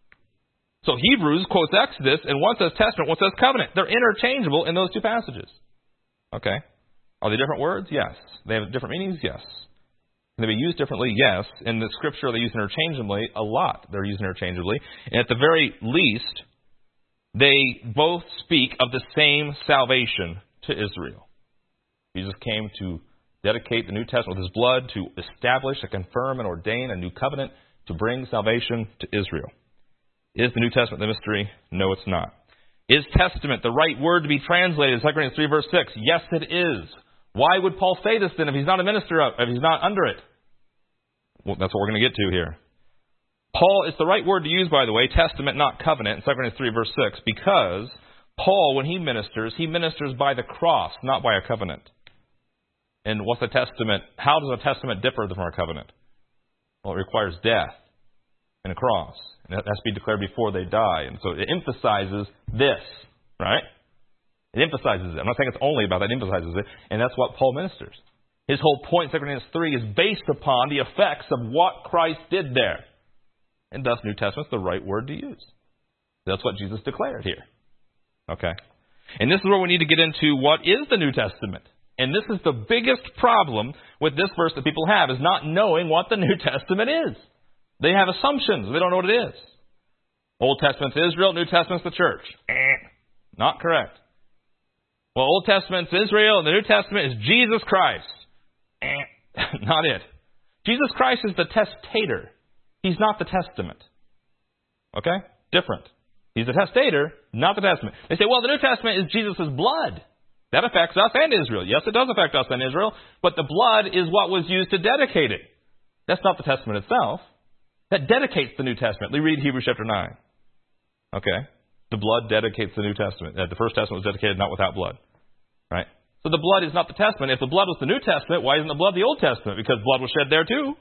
So Hebrews quotes Exodus, and one says testament, one says covenant. They're interchangeable in those two passages. Okay. Are they different words? Yes. They have different meanings? Yes. Can they be used differently? Yes. In the Scripture, are they used interchangeably? A lot. They're used interchangeably. And at the very least, they both speak of the same salvation to Israel. Jesus came to dedicate the New Testament with his blood, to establish, to confirm, and ordain a new covenant to bring salvation to Israel. Is the New Testament the mystery? No, it's not. Is testament the right word to be translated in 2 Corinthians 3 verse 6? Yes, it is. Why would Paul say this then if he's not a minister of, if he's not under it? Well, that's what we're going to get to here. Paul, it's the right word to use, by the way, testament, not covenant, in 2 Corinthians 3 verse 6, because Paul, when he ministers by the cross, not by a covenant. And what's a testament? How does a testament differ from a covenant? Well, it requires death and a cross. And it has to be declared before they die. And so it emphasizes this, right? It emphasizes it. I'm not saying it's only about that. It emphasizes it. And that's what Paul ministers. His whole point, 2 Corinthians 3, is based upon the effects of what Christ did there. And thus, New Testament's the right word to use. That's what Jesus declared here. Okay? And this is where we need to get into what is the New Testament. And this is the biggest problem with this verse that people have, is not knowing what the New Testament is. They have assumptions. They don't know what it is. Old Testament's Israel, New Testament's the church. Not correct. Well, Old Testament's Israel, and the New Testament is Jesus Christ. Not it. Jesus Christ is the testator. He's not the testament. Okay? Different. He's the testator, not the testament. They say, well, the New Testament is Jesus' blood. That affects us and Israel. Yes, it does affect us and Israel, but the blood is what was used to dedicate it. That's not the testament itself. That dedicates the New Testament. We read Hebrews chapter 9. Okay? The blood dedicates the New Testament. The first testament was dedicated not without blood. Right? So the blood is not the testament. If the blood was the New Testament, why isn't the blood the Old Testament? Because blood was shed there too.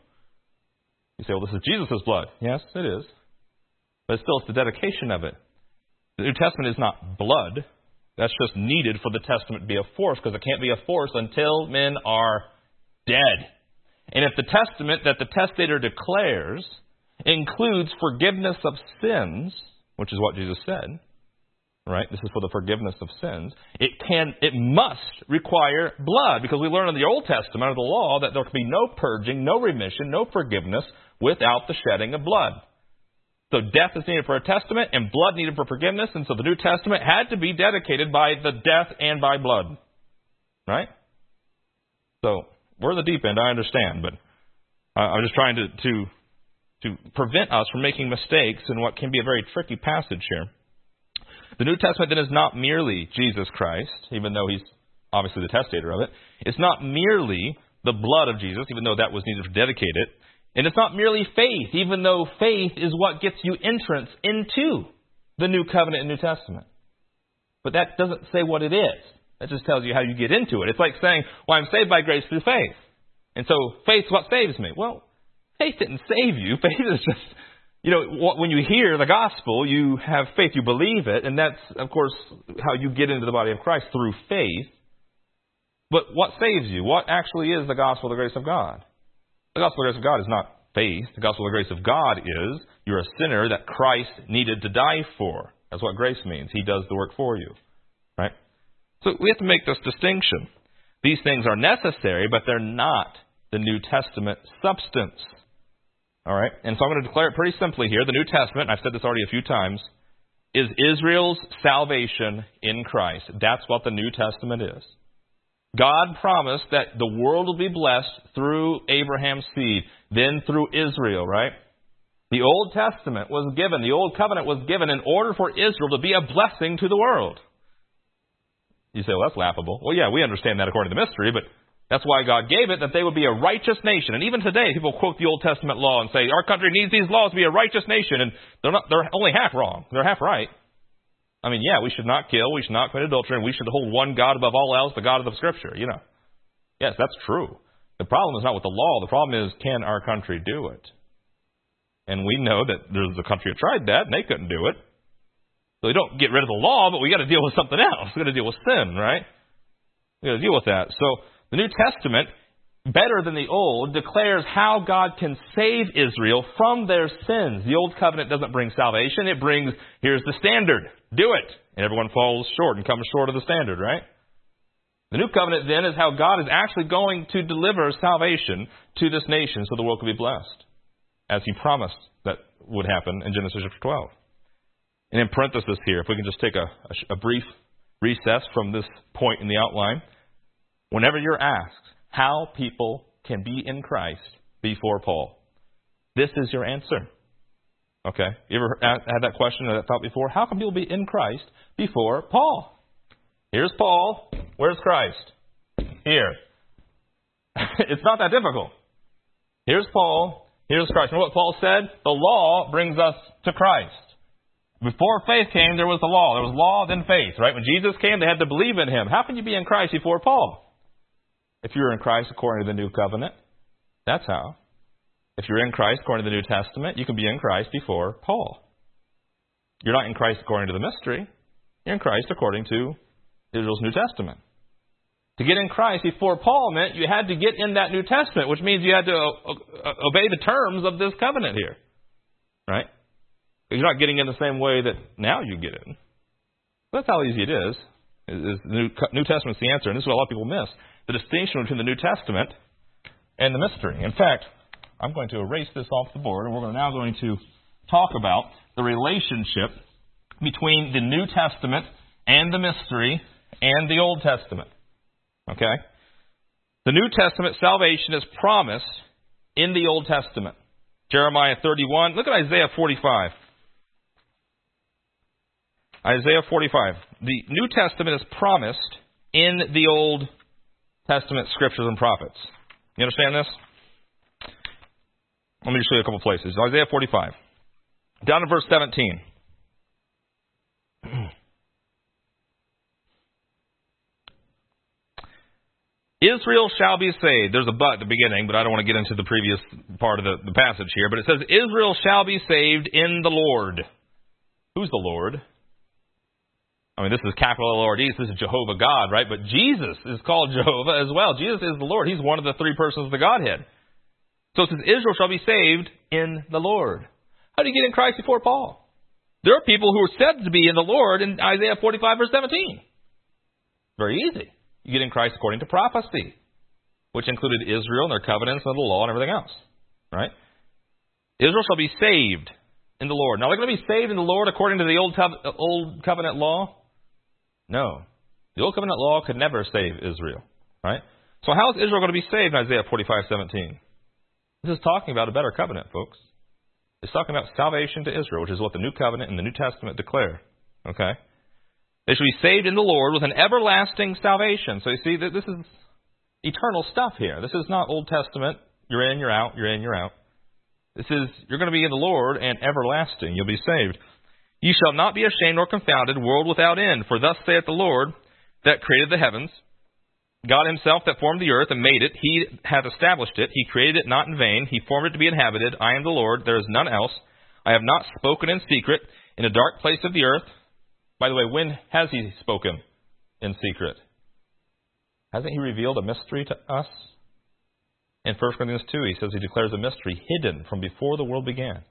You say, well, this is Jesus' blood. Yes, it is. But still, it's the dedication of it. The New Testament is not blood. That's just needed for the testament to be a force, because it can't be a force until men are dead. And if the testament that the testator declares includes forgiveness of sins, which is what Jesus said, right? This is for the forgiveness of sins. It must require blood, because we learn in the Old Testament of the law that there can be no purging, no remission, no forgiveness without the shedding of blood. So death is needed for a testament and blood needed for forgiveness. And so the New Testament had to be dedicated by the death and by blood. Right? So we're in the deep end, I understand. But I'm just trying to prevent us from making mistakes in what can be a very tricky passage here. The New Testament then is not merely Jesus Christ, even though He's obviously the testator of it. It's not merely the blood of Jesus, even though that was needed to dedicate it. And it's not merely faith, even though faith is what gets you entrance into the New Covenant and New Testament. But that doesn't say what it is. That just tells you how you get into it. It's like saying, well, I'm saved by grace through faith. And so faith is what saves me. Well, faith didn't save you. Faith is just, when you hear the gospel, you have faith, you believe it. And that's, of course, how you get into the body of Christ, through faith. But what saves you? What actually is the gospel of the grace of God? The gospel of the grace of God is not faith. The gospel of the grace of God is you're a sinner that Christ needed to die for. That's what grace means. He does the work for you. Right? So we have to make this distinction. These things are necessary, but they're not the New Testament substance. All right? And so I'm going to declare it pretty simply here. The New Testament, and I've said this already a few times, is Israel's salvation in Christ. That's what the New Testament is. God promised that the world will be blessed through Abraham's seed, then through Israel, right? The Old Testament was given, the Old Covenant was given in order for Israel to be a blessing to the world. You say, well, that's laughable. Well, yeah, we understand that according to the mystery, but that's why God gave it, that they would be a righteous nation. And even today, people quote the Old Testament law and say, our country needs these laws to be a righteous nation, and they're only half wrong. They're half right. I mean, yeah, we should not kill, we should not commit adultery, and we should hold one God above all else, the God of the Scripture, Yes, that's true. The problem is not with the law. The problem is, can our country do it? And we know that there's a country that tried that, and they couldn't do it. So we don't get rid of the law, but we got to deal with something else. We got to deal with sin, right? We got to deal with that. So the New Testament, better than the Old, declares how God can save Israel from their sins. The Old Covenant doesn't bring salvation. It brings, here's the standard. Do it. And everyone falls short and comes short of the standard, right? The New Covenant then is how God is actually going to deliver salvation to this nation so the world can be blessed, as He promised that would happen in Genesis chapter 12. And in parenthesis here, if we can just take a brief recess from this point in the outline. Whenever you're asked how people can be in Christ before Paul, this is your answer. Okay? You ever had that question or that thought before? How can people be in Christ before Paul? Here's Paul. Where's Christ? Here. It's not that difficult. Here's Paul. Here's Christ. Remember what Paul said? The law brings us to Christ. Before faith came, there was the law. There was law, then faith, right? When Jesus came, they had to believe in Him. How can you be in Christ before Paul? If you're in Christ according to the New Covenant, that's how. If you're in Christ according to the New Testament, you can be in Christ before Paul. You're not in Christ according to the mystery. You're in Christ according to Israel's New Testament. To get in Christ before Paul meant you had to get in that New Testament, which means you had to obey the terms of this covenant here. Right? You're not getting in the same way that now you get in. That's how easy it is. The New Testament's the answer, and this is what a lot of people miss. The distinction between the New Testament and the mystery. In fact, I'm going to erase this off the board, and we're now going to talk about the relationship between the New Testament and the mystery and the Old Testament. Okay? The New Testament salvation is promised in the Old Testament. Jeremiah 31. Look at Isaiah 45. Isaiah 45. The New Testament is promised in the Old Testament scriptures and prophets. You understand this? Let me just show you a couple places. Isaiah 45. Down to verse 17. Israel shall be saved. There's a but at the beginning, but I don't want to get into the previous part of the passage here. But it says, Israel shall be saved in the Lord. Who's the Lord? I mean, this is capital L-O-R-D. This is Jehovah God, right? But Jesus is called Jehovah as well. Jesus is the Lord. He's one of the three persons of the Godhead. So it says, Israel shall be saved in the Lord. How do you get in Christ before Paul? There are people who are said to be in the Lord in Isaiah 45, verse 17. Very easy. You get in Christ according to prophecy, which included Israel and their covenants and the law and everything else. Right? Israel shall be saved in the Lord. Now, they're going to be saved in the Lord according to the old covenant law? No. The old covenant law could never save Israel. Right? So how is Israel going to be saved in Isaiah 45:17? This is talking about a better covenant, folks. It's talking about salvation to Israel, which is what the New Covenant and the New Testament declare. Okay? They shall be saved in the Lord with an everlasting salvation. So you see, this is eternal stuff here. This is not Old Testament. You're in, you're out, you're in, you're out. This is, you're going to be in the Lord and everlasting. You'll be saved. Ye shall not be ashamed nor confounded, world without end. For thus saith the Lord that created the heavens, God himself that formed the earth and made it, he hath established it. He created it not in vain. He formed it to be inhabited. I am the Lord. There is none else. I have not spoken in secret in a dark place of the earth. By the way, when has he spoken in secret? Hasn't he revealed a mystery to us? In 1 Corinthians 2, he says he declares a mystery hidden from before the world began.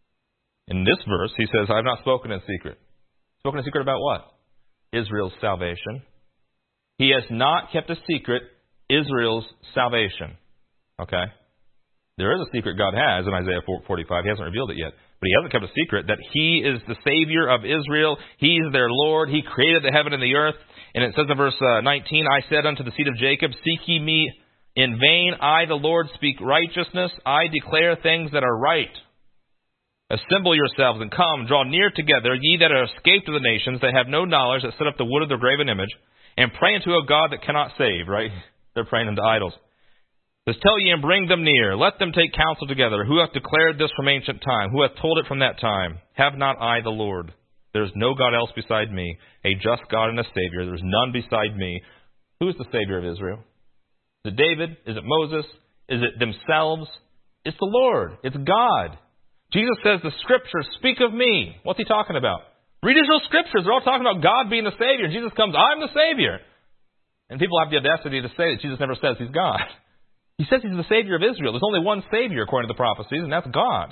In this verse, he says, I have not spoken in secret. Spoken in secret about what? Israel's salvation. He has not kept a secret Israel's salvation. Okay? There is a secret God has in Isaiah 45. He hasn't revealed it yet. But he hasn't kept a secret that he is the Savior of Israel. He's their Lord. He created the heaven and the earth. And it says in verse 19, I said unto the seed of Jacob, seek ye me in vain. I, the Lord, speak righteousness. I declare things that are right. Assemble yourselves and come, draw near together, ye that are escaped of the nations, that have no knowledge, that set up the wood of their graven image, and pray unto a God that cannot save, right? They're praying unto idols. It says, tell ye and bring them near. Let them take counsel together. Who hath declared this from ancient time? Who hath told it from that time? Have not I the Lord? There is no God else beside me, a just God and a Savior. There is none beside me. Who is the Savior of Israel? Is it David? Is it Moses? Is it themselves? It's the Lord. It's God. Jesus says the Scriptures speak of me. What's he talking about? Read Israel's Scriptures. They're all talking about God being the Savior. Jesus comes, I'm the Savior. And people have the audacity to say that Jesus never says he's God. He says he's the Savior of Israel. There's only one Savior according to the prophecies, and that's God.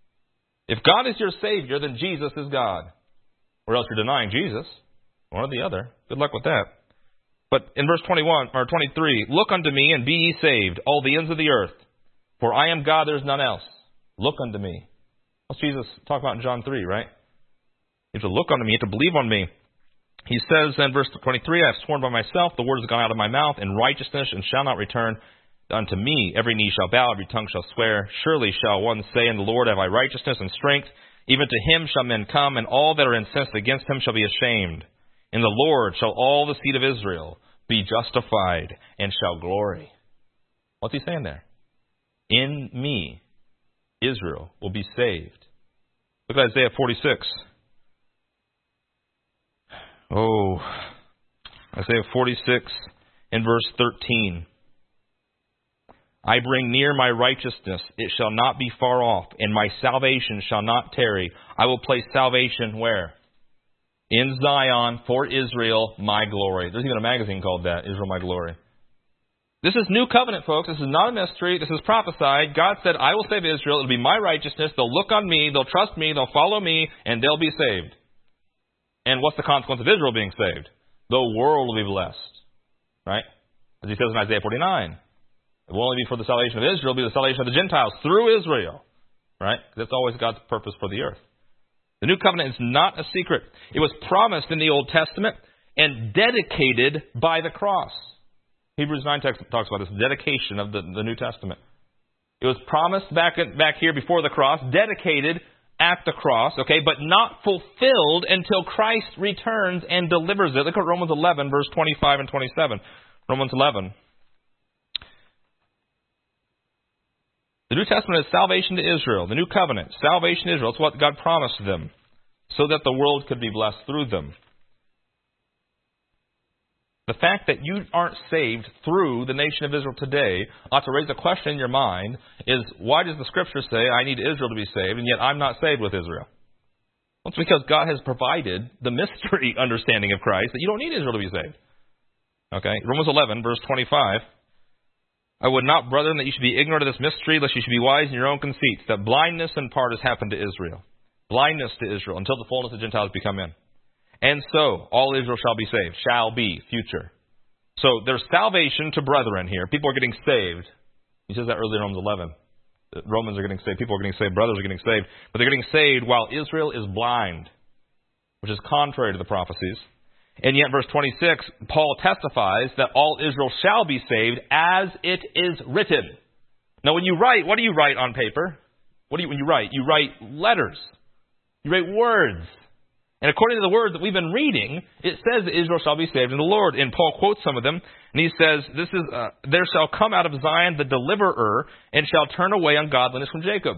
If God is your Savior, then Jesus is God. Or else you're denying Jesus. One or the other. Good luck with that. But in verse 21 or 23, look unto me and be ye saved, all the ends of the earth. For I am God, there is none else. Look unto me. What's Jesus talk about in John 3, right? You have to look unto me, you have to believe on me. He says in verse 23, I have sworn by myself, the word has gone out of my mouth, in righteousness, and shall not return unto me. Every knee shall bow, every tongue shall swear. Surely shall one say, in the Lord have I righteousness and strength. Even to him shall men come, and all that are incensed against him shall be ashamed. In the Lord shall all the seed of Israel be justified, and shall glory. What's he saying there? In me, Israel will be saved. Look at Isaiah 46. Oh, Isaiah 46 in verse 13. I bring near my righteousness, it shall not be far off, and my salvation shall not tarry. I will place salvation where? In Zion, for Israel, my glory. There's even a magazine called that, Israel, my glory. This is new covenant, folks. This is not a mystery. This is prophesied. God said, I will save Israel. It'll be my righteousness. They'll look on me. They'll trust me. They'll follow me, and they'll be saved. And what's the consequence of Israel being saved? The world will be blessed. Right? As he says in Isaiah 49. It will only be for the salvation of Israel, it'll be the salvation of the Gentiles through Israel. Right? That's always God's purpose for the earth. The new covenant is not a secret. It was promised in the Old Testament and dedicated by the cross. Hebrews 9 talks about this dedication of the New Testament. It was promised back here before the cross, dedicated at the cross, okay, but not fulfilled until Christ returns and delivers it. Look at Romans 11, verse 25 and 27. Romans 11. The New Testament is salvation to Israel. The New Covenant, salvation to Israel. It's what God promised them so that the world could be blessed through them. The fact that you aren't saved through the nation of Israel today ought to raise a question in your mind is, why does the Scripture say I need Israel to be saved, and yet I'm not saved with Israel? Well, it's because God has provided the mystery understanding of Christ that you don't need Israel to be saved. Okay, Romans 11, verse 25. I would not, brethren, that you should be ignorant of this mystery, lest you should be wise in your own conceits, that blindness in part has happened to Israel. Blindness to Israel, until the fullness of Gentiles be come in. And so, all Israel shall be saved. Shall be, future. So, there's salvation to brethren here. People are getting saved. He says that earlier in Romans 11. Romans are getting saved. People are getting saved. Brothers are getting saved. But they're getting saved while Israel is blind, which is contrary to the prophecies. And yet, verse 26, Paul testifies that all Israel shall be saved as it is written. Now, when you write, what do you write on paper? When you write? You write letters. You write words. And according to the words that we've been reading, it says that Israel shall be saved in the Lord. And Paul quotes some of them. And he says, there shall come out of Zion the deliverer, and shall turn away ungodliness from Jacob.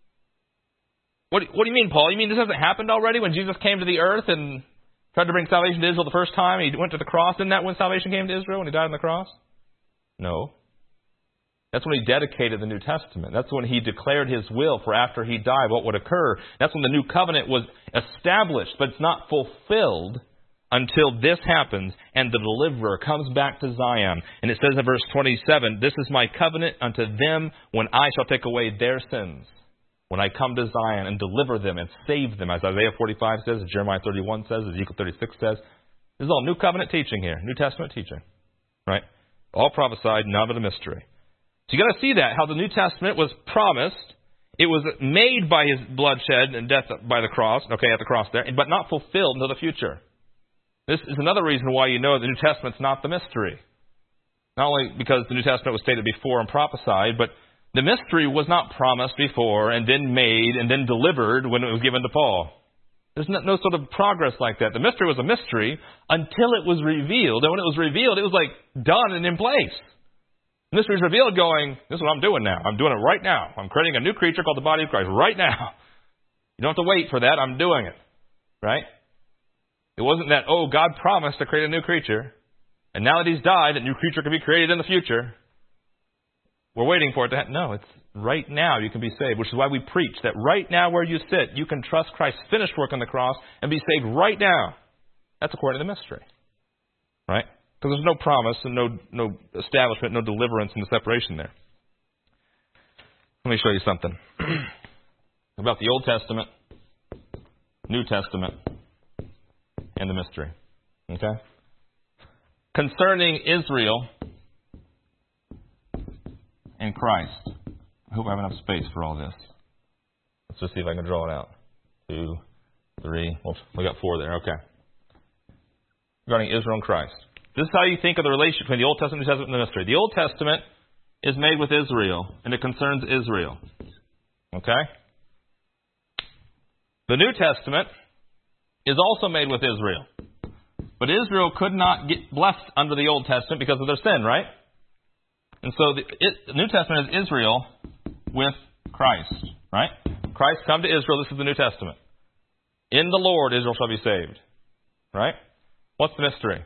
What do you mean, Paul? You mean this hasn't happened already when Jesus came to the earth and tried to bring salvation to Israel the first time? He went to the cross. Isn't that when salvation came to Israel, when he died on the cross? No. That's when he dedicated the New Testament. That's when he declared his will for after he died, what would occur. That's when the new covenant was established, but it's not fulfilled until this happens and the deliverer comes back to Zion. And it says in verse 27, this is my covenant unto them when I shall take away their sins. When I come to Zion and deliver them and save them, as Isaiah 45 says, as Jeremiah 31 says, as Ezekiel 36 says. This is all New Covenant teaching here, New Testament teaching, right? All prophesied, none of the mystery. So you got to see that, how the New Testament was promised. It was made by his bloodshed and death by the cross, okay, at the cross there, but not fulfilled until the future. This is another reason why you know the New Testament's not the mystery. Not only because the New Testament was stated before and prophesied, but the mystery was not promised before and then made and then delivered when it was given to Paul. There's no sort of progress like that. The mystery was a mystery until it was revealed. And when it was revealed, it was like done and in place. The mystery is revealed going, this is what I'm doing now. I'm doing it right now. I'm creating a new creature called the body of Christ right now. You don't have to wait for that. I'm doing it. Right? It wasn't that, God promised to create a new creature. And now that he's died, a new creature can be created in the future. We're waiting for it to happen. No, it's right now you can be saved, which is why we preach that right now where you sit, you can trust Christ's finished work on the cross and be saved right now. That's according to the mystery. Right? Because there's no promise and no establishment, no deliverance and the separation there. Let me show you something about the Old Testament, New Testament, and the mystery. Okay? Concerning Israel and Christ. I hope I have enough space for all this. Let's just see if I can draw it out. 2, 3. Well, we got 4 there. Okay. Regarding Israel and Christ. This is how you think of the relationship between the Old Testament, New Testament, and the mystery. The Old Testament is made with Israel, and it concerns Israel. Okay? The New Testament is also made with Israel. But Israel could not get blessed under the Old Testament because of their sin, right? And so the New Testament is Israel with Christ, right? Christ come to Israel. This is the New Testament. In the Lord, Israel shall be saved, right? What's the mystery?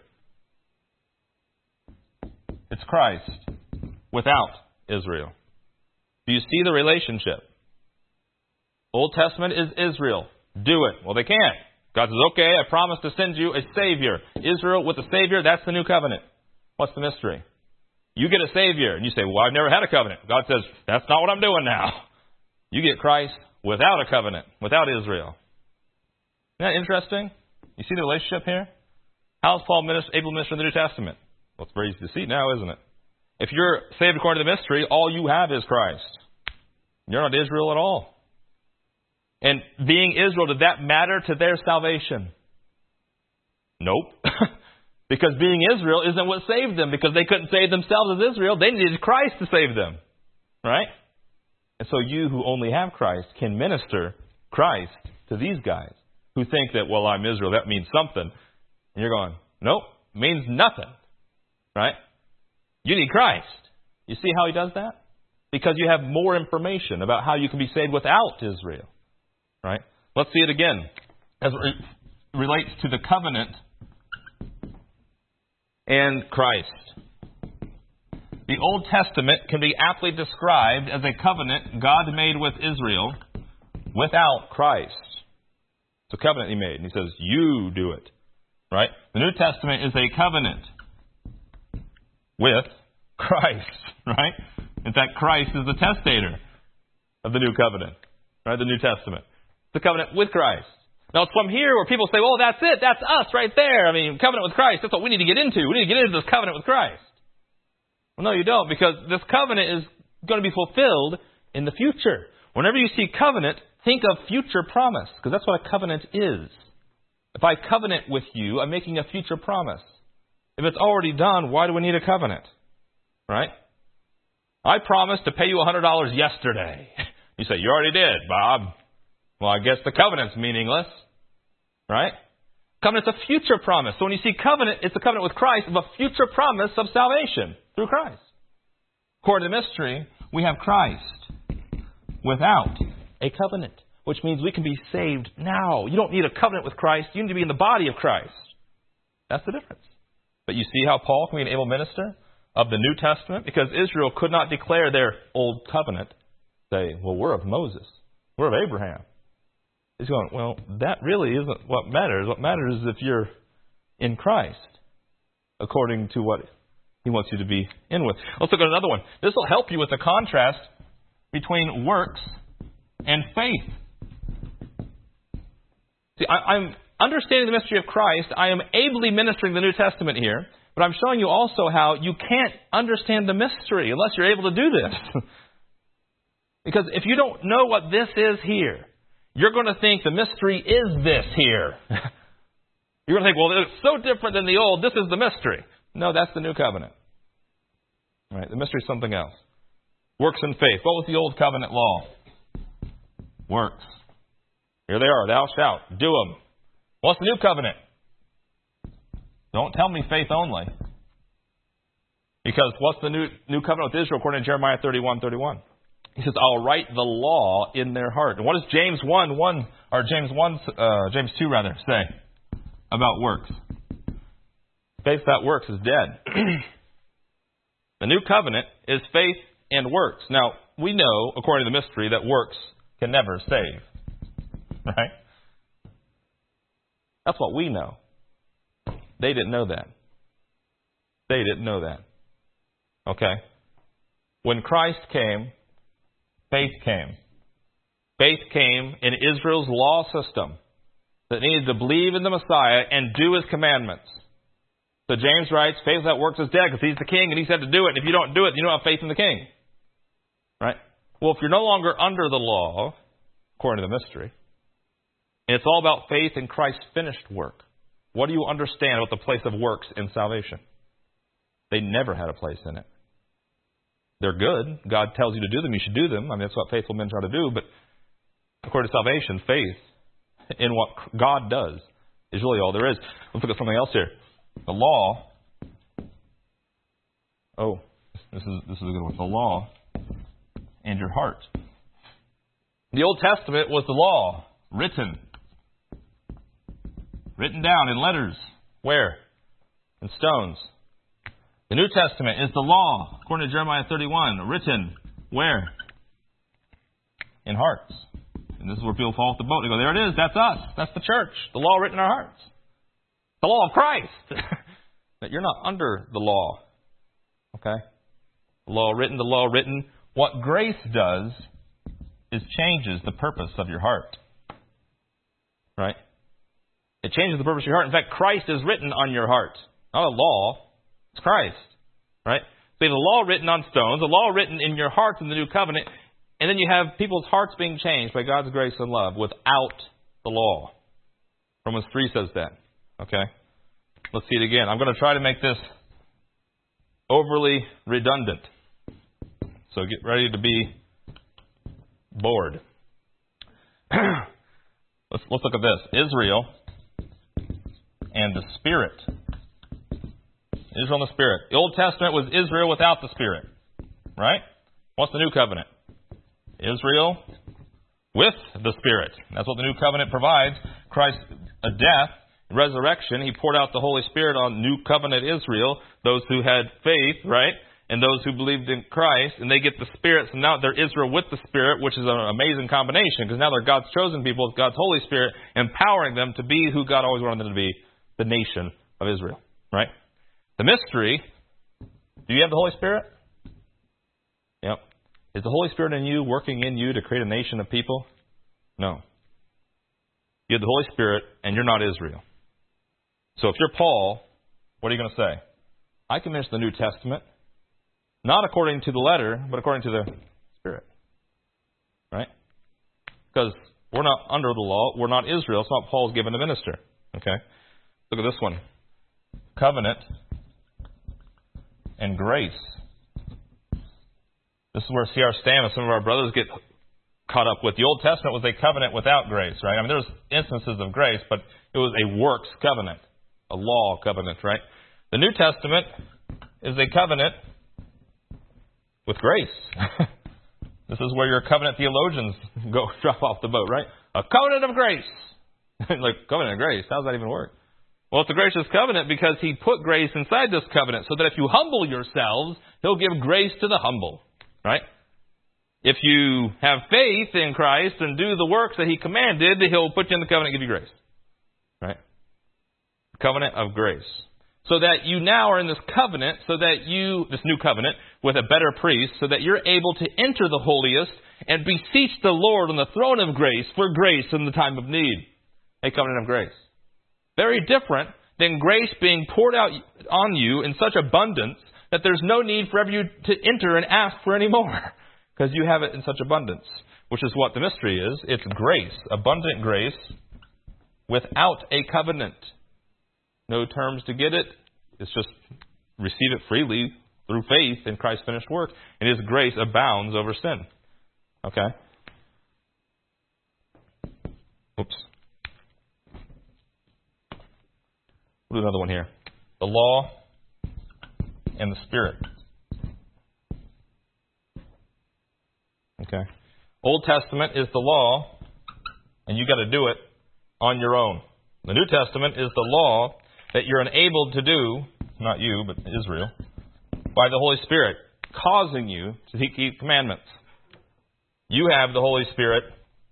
It's Christ without Israel. Do you see the relationship? Old Testament is Israel. Do it. Well, they can't. God says, okay, I promise to send you a Savior. Israel with a Savior, that's the new covenant. What's the mystery? You get a Savior, and you say, well, I've never had a covenant. God says, that's not what I'm doing now. You get Christ without a covenant, without Israel. Isn't that interesting? You see the relationship here? How is Paul able to minister in the New Testament? Well, it's very easy to see now, isn't it? If you're saved according to the mystery, all you have is Christ. You're not Israel at all. And being Israel, did that matter to their salvation? Nope. Because being Israel isn't what saved them, because they couldn't save themselves as Israel. They needed Christ to save them. Right? And so you who only have Christ can minister Christ to these guys who think that, well, I'm Israel, that means something. And you're going, nope, means nothing. Right? You need Christ. You see how he does that? Because you have more information about how you can be saved without Israel. Right? Let's see it again. As it relates to the covenant and Christ. The Old Testament can be aptly described as a covenant God made with Israel without Christ. It's a covenant he made. And he says, you do it. Right? The New Testament is a covenant with Christ. Right? In fact, Christ is the testator of the new covenant. Right? The New Testament. It's a covenant with Christ. Now, it's from here where people say, well, that's it. That's us right there. I mean, covenant with Christ. That's what we need to get into. We need to get into this covenant with Christ. Well, no, you don't, because this covenant is going to be fulfilled in the future. Whenever you see covenant, think of future promise, because that's what a covenant is. If I covenant with you, I'm making a future promise. If it's already done, why do we need a covenant? Right? I promised to pay you $100 yesterday. You say, you already did, Bob. Well, I guess the covenant's meaningless. Right? Covenant's a future promise. So when you see covenant, it's a covenant with Christ of a future promise of salvation through Christ. According to the mystery, we have Christ without a covenant, which means we can be saved now. You don't need a covenant with Christ. You need to be in the body of Christ. That's the difference. But you see how Paul can be an able minister of the New Testament? Because Israel could not declare their old covenant. Say, well, we're of Moses. We're of Abraham. He's going, well, that really isn't what matters. What matters is if you're in Christ, according to what He wants you to be in with. Let's look at another one. This will help you with the contrast between works and faith. See, I'm understanding the mystery of Christ. I am ably ministering the New Testament here, but I'm showing you also how you can't understand the mystery unless you're able to do this. Because if you don't know what this is here, you're going to think the mystery is this here. You're going to think, well, it's so different than the old. This is the mystery. No, that's the new covenant. Right? The mystery is something else. Works and faith. What was the old covenant law? Works. Here they are. Thou shalt do them. What's the new covenant? Don't tell me faith only. Because what's the new covenant with Israel according to Jeremiah 31:31? He says, I'll write the law in their heart. And what does James 2 say about works? Faith without works is dead. The new covenant is faith and works. Now, we know, according to the mystery, that works can never save. Right? That's what we know. They didn't know that. They didn't know that. Okay? When Christ came, faith came. Faith came in Israel's law system that needed to believe in the Messiah and do His commandments. So James writes, faith without works is dead because He's the King and He said to do it. And if you don't do it, you don't have faith in the King. Right? Well, if you're no longer under the law, according to the mystery, and it's all about faith in Christ's finished work, what do you understand about the place of works in salvation? They never had a place in it. They're good. God tells you to do them. You should do them. I mean, that's what faithful men try to do. But according to salvation, faith in what God does is really all there is. Let's look at something else here. The law. Oh, this is a good one. The law and your heart. The Old Testament was the law, written down in letters. Where? In stones. The New Testament is the law, according to Jeremiah 31, written where? In hearts. And this is where people fall off the boat. They go, there it is, that's us, that's the church. The law written in our hearts. The law of Christ. That you're not under the law. Okay? The law written. What grace does is changes the purpose of your heart. Right? It changes the purpose of your heart. In fact, Christ is written on your heart. Not a law. It's Christ. Right? So you have the law written on stones, the law written in your hearts in the new covenant, and then you have people's hearts being changed by God's grace and love without the law. Romans 3 says that. Okay? Let's see it again. I'm going to try to make this overly redundant. So get ready to be bored. Let's look at this. Israel and the Spirit. Israel and the Spirit. The Old Testament was Israel without the Spirit. Right? What's the New Covenant? Israel with the Spirit. That's what the New Covenant provides. Christ's death, resurrection, He poured out the Holy Spirit on New Covenant Israel, those who had faith, right? and those who believed in Christ, and they get the Spirit. So now they're Israel with the Spirit, which is an amazing combination, because now they're God's chosen people with God's Holy Spirit, empowering them to be who God always wanted them to be, the nation of Israel. Right? The mystery, do you have the Holy Spirit? Yep. Is the Holy Spirit in you, working in you to create a nation of people? No. You have the Holy Spirit, and you're not Israel. So if you're Paul, what are you going to say? I can minister the New Testament, not according to the letter, but according to the Spirit. Right? Because we're not under the law. We're not Israel. It's not Paul's given to minister. Okay? Look at this one. Covenant and grace. This is where C.R. Stam and some of our brothers get caught up with. The Old Testament was a covenant without grace, right? I mean, there's instances of grace, but it was a works covenant, a law covenant, right? The New Testament is a covenant with grace. This is where your covenant theologians go drop off the boat, right? A covenant of grace. Like, covenant of grace, how does that even work? Well, it's a gracious covenant because He put grace inside this covenant so that if you humble yourselves, He'll give grace to the humble. Right? If you have faith in Christ and do the works that He commanded, He'll put you in the covenant and give you grace. Right? Covenant of grace. So that you now are in this covenant, this new covenant, with a better priest, so that you're able to enter the holiest and beseech the Lord on the throne of grace for grace in the time of need. A covenant of grace. Very different than grace being poured out on you in such abundance that there's no need for you to enter and ask for any more, because you have it in such abundance, which is what the mystery is. It's grace, abundant grace, without a covenant. No terms to get it. It's just receive it freely through faith in Christ's finished work, and His grace abounds over sin. Okay? Oops. We'll do another one here. The law and the Spirit. Okay. Old Testament is the law, and you got to do it on your own. The New Testament is the law that you're enabled to do, not you, but Israel, by the Holy Spirit, causing you to keep commandments. You have the Holy Spirit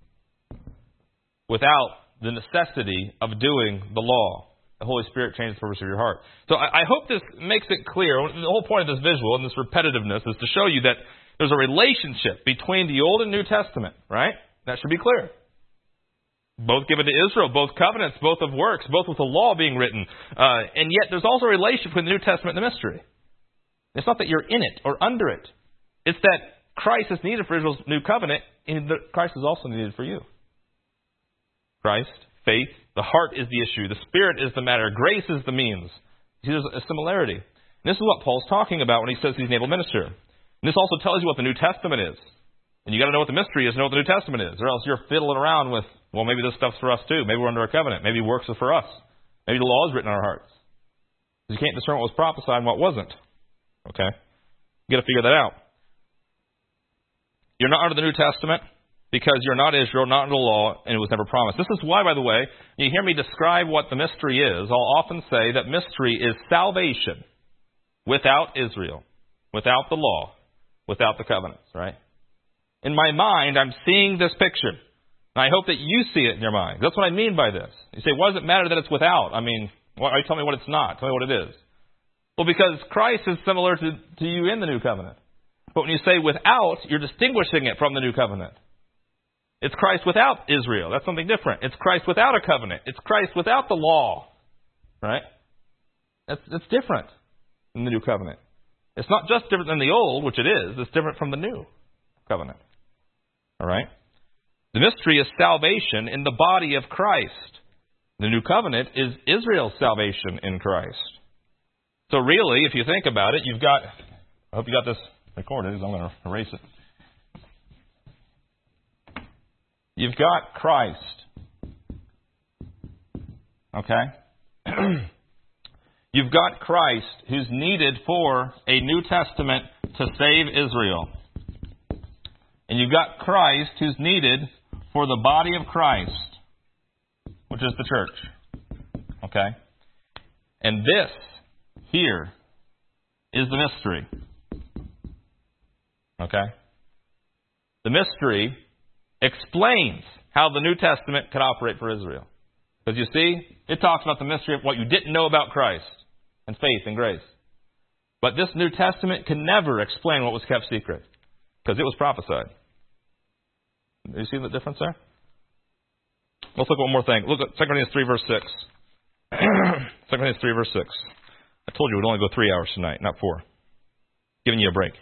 without the necessity of doing the law. The Holy Spirit changes the purpose of your heart. So I hope this makes it clear. The whole point of this visual and this repetitiveness is to show you that there's a relationship between the Old and New Testament, right? That should be clear. Both given to Israel, both covenants, both of works, both with the law being written. And yet there's also a relationship between the New Testament and the mystery. It's not that you're in it or under it. It's that Christ is needed for Israel's new covenant, and Christ is also needed for you. Christ, faith, the heart is the issue. The Spirit is the matter. Grace is the means. See, there's a similarity. And this is what Paul's talking about when he says he's an able minister. And this also tells you what the New Testament is. And you got to know what the mystery is to know what the New Testament is. Or else you're fiddling around with, well, maybe this stuff's for us too. Maybe we're under a covenant. Maybe works are for us. Maybe the law is written on our hearts. You can't discern what was prophesied and what wasn't. Okay? You got to figure that out. You're not under the New Testament because you're not Israel, not under the law, and it was never promised. This is why, by the way, you hear me describe what the mystery is. I'll often say that mystery is salvation without Israel, without the law, without the covenants, right? In my mind, I'm seeing this picture. And I hope that you see it in your mind. That's what I mean by this. You say, why does it matter that it's without? I mean, tell me what it's not. Tell me what it is. Well, because Christ is similar to you in the new covenant. But when you say without, you're distinguishing it from the new covenant. It's Christ without Israel. That's something different. It's Christ without a covenant. It's Christ without the law. Right? That's different than the new covenant. It's not just different than the old, which it is. It's different from the new covenant. All right? The mystery is salvation in the body of Christ. The new covenant is Israel's salvation in Christ. So really, if you think about it, I hope you got this recorded, because I'm going to erase it. You've got Christ. Okay? You've got Christ who's needed for a New Testament to save Israel. And you've got Christ who's needed for the body of Christ, which is the church. Okay? And this here is the mystery. Okay? The mystery explains how the New Testament could operate for Israel. Because you see, it talks about the mystery of what you didn't know about Christ and faith and grace. But this New Testament can never explain what was kept secret because it was prophesied. Do you see the difference there? Let's look at one more thing. Look at 2 Corinthians 3, verse 6. 2 Corinthians 3, verse 6. I told you we'd only go 3 hours tonight, not 4. Giving you a break.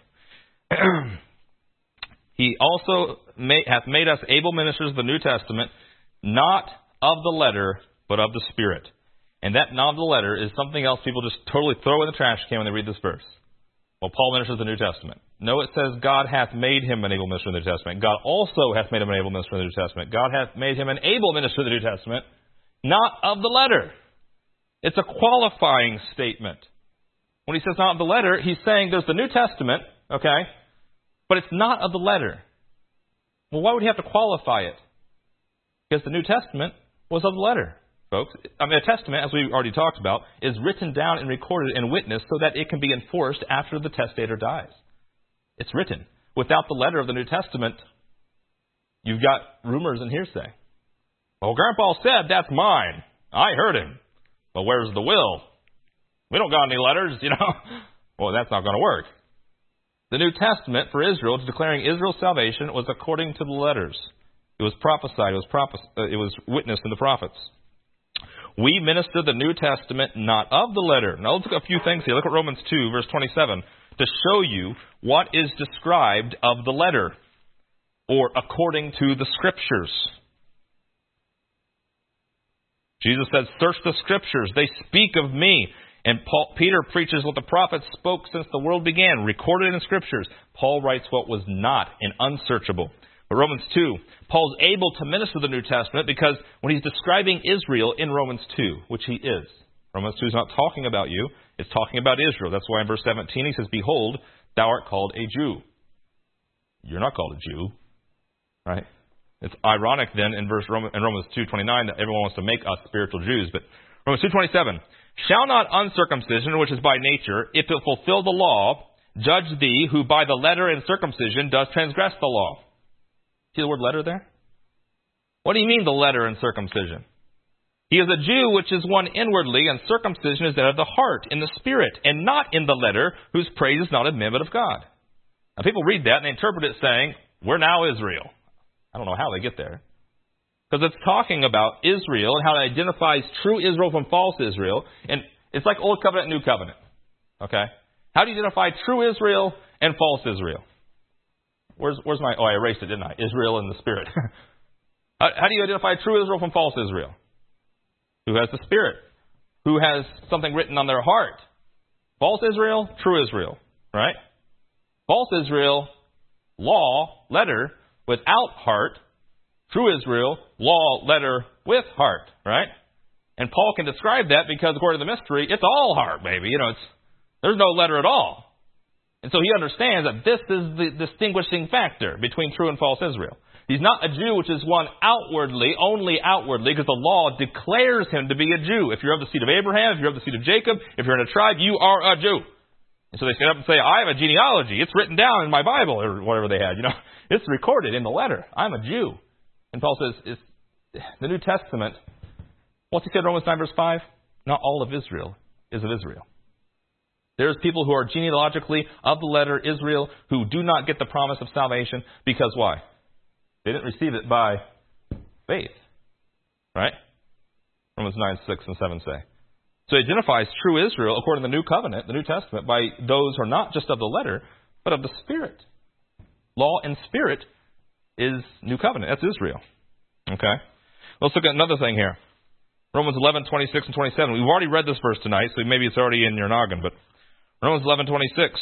He also hath made us able ministers of the New Testament, not of the letter, but of the Spirit. And that not of the letter is something else people just totally throw in the trash can when they read this verse. Well, Paul ministers the New Testament. No, it says God hath made him an able minister in the New Testament. God also hath made him an able minister in the New Testament. God hath made him an able minister in the New Testament, not of the letter. It's a qualifying statement. When he says not of the letter, he's saying there's the New Testament, okay, but it's not of the letter. Well, why would he have to qualify it? Because the New Testament was of the letter, folks. I mean, a testament, as we already talked about, is written down and recorded and witnessed so that it can be enforced after the testator dies. It's written. Without the letter of the New Testament, you've got rumors and hearsay. Well, Grandpa said that's mine. I heard him. Well, where's the will? We don't got any letters, Well, that's not going to work. The New Testament for Israel, declaring Israel's salvation, was according to the letters. It was prophesied. It was witnessed in the prophets. We minister the New Testament not of the letter. Now let's look at a few things here. Look at Romans 2, verse 27, to show you what is described of the letter, or according to the Scriptures. Jesus says, search the Scriptures. They speak of me. And Peter preaches what the prophets spoke since the world began, recorded in Scriptures. Paul writes what was not and unsearchable. But Romans 2, Paul's able to minister the New Testament because when he's describing Israel in Romans 2, which he is, Romans 2 is not talking about you, it's talking about Israel. That's why in verse 17 he says, behold, thou art called a Jew. You're not called a Jew, right? It's ironic then in Romans 2:29 that everyone wants to make us spiritual Jews. But Romans 2:27, shall not uncircumcision, which is by nature, if it fulfill the law, judge thee, who by the letter and circumcision does transgress the law. See the word letter there? What do you mean the letter and circumcision? He is a Jew which is one inwardly, and circumcision is that of the heart, in the spirit, and not in the letter, whose praise is not admitted of God. Now people read that and they interpret it saying, we're now Israel. I don't know how they get there. Because it's talking about Israel and how it identifies true Israel from false Israel. And it's like Old Covenant and New Covenant. Okay? How do you identify true Israel and false Israel? Where's my... Oh, I erased it, didn't I? Israel and the Spirit. How do you identify true Israel from false Israel? Who has the Spirit? Who has something written on their heart? False Israel, true Israel. Right? False Israel, law, letter, without heart. True Israel, law, letter, with heart, right? And Paul can describe that because according to the mystery, it's all heart, baby. There's no letter at all. And so he understands that this is the distinguishing factor between true and false Israel. He's not a Jew, which is one outwardly, only outwardly, because the law declares him to be a Jew. If you're of the seed of Abraham, if you're of the seed of Jacob, if you're in a tribe, you are a Jew. And so they stand up and say, I have a genealogy. It's written down in my Bible, or whatever they had. It's recorded in the letter. I'm a Jew. And Paul says, the New Testament, what's he said in Romans 9, verse 5? Not all of Israel is of Israel. There's people who are genealogically of the letter Israel who do not get the promise of salvation because why? They didn't receive it by faith. Right? Romans 9, 6, and 7 say. So it identifies true Israel according to the New Covenant, the New Testament, by those who are not just of the letter, but of the Spirit. Law and Spirit is New Covenant. That's Israel. Okay? Let's look at another thing here. Romans 11, 26 and 27. We've already read this verse tonight, so maybe it's already in your noggin, but Romans 11, 26.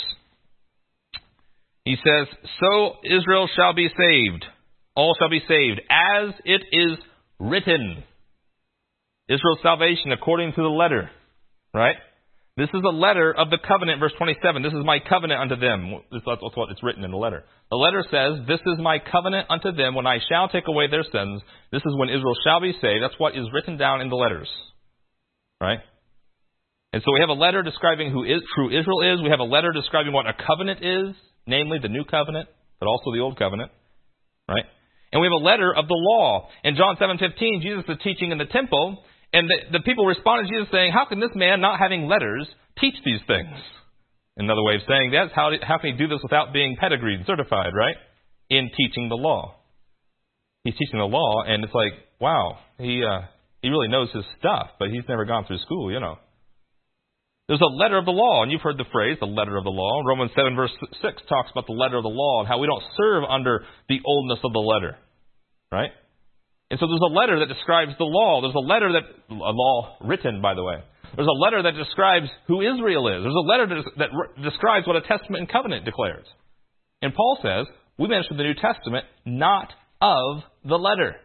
He says, so Israel shall be saved. All shall be saved, as it is written. Israel's salvation according to the letter. Right? This is a letter of the covenant, verse 27. This is my covenant unto them. That's what it's written in the letter. The letter says, this is my covenant unto them when I shall take away their sins. This is when Israel shall be saved. That's what is written down in the letters. Right? And so we have a letter describing who true Israel is. We have a letter describing what a covenant is. namely the New Covenant, but also the Old Covenant, right? And we have a letter of the law. In John 7:15, Jesus is teaching in the temple, and the people responded to Jesus saying, how can this man, not having letters, teach these things? Another way of saying that is, how can he do this without being pedigreed and certified, right? In teaching the law. He's teaching the law, and it's like, wow, he really knows his stuff, but he's never gone through school, you know. There's a letter of the law, and you've heard the phrase, the letter of the law. Romans 7 verse 6 talks about the letter of the law and how we don't serve under the oldness of the letter, right? And so there's a letter that describes the law. There's a letter a law written, by the way. There's a letter that describes who Israel is. There's a letter that describes what a testament and covenant declares. And Paul says, we minister the New Testament, not of the letter.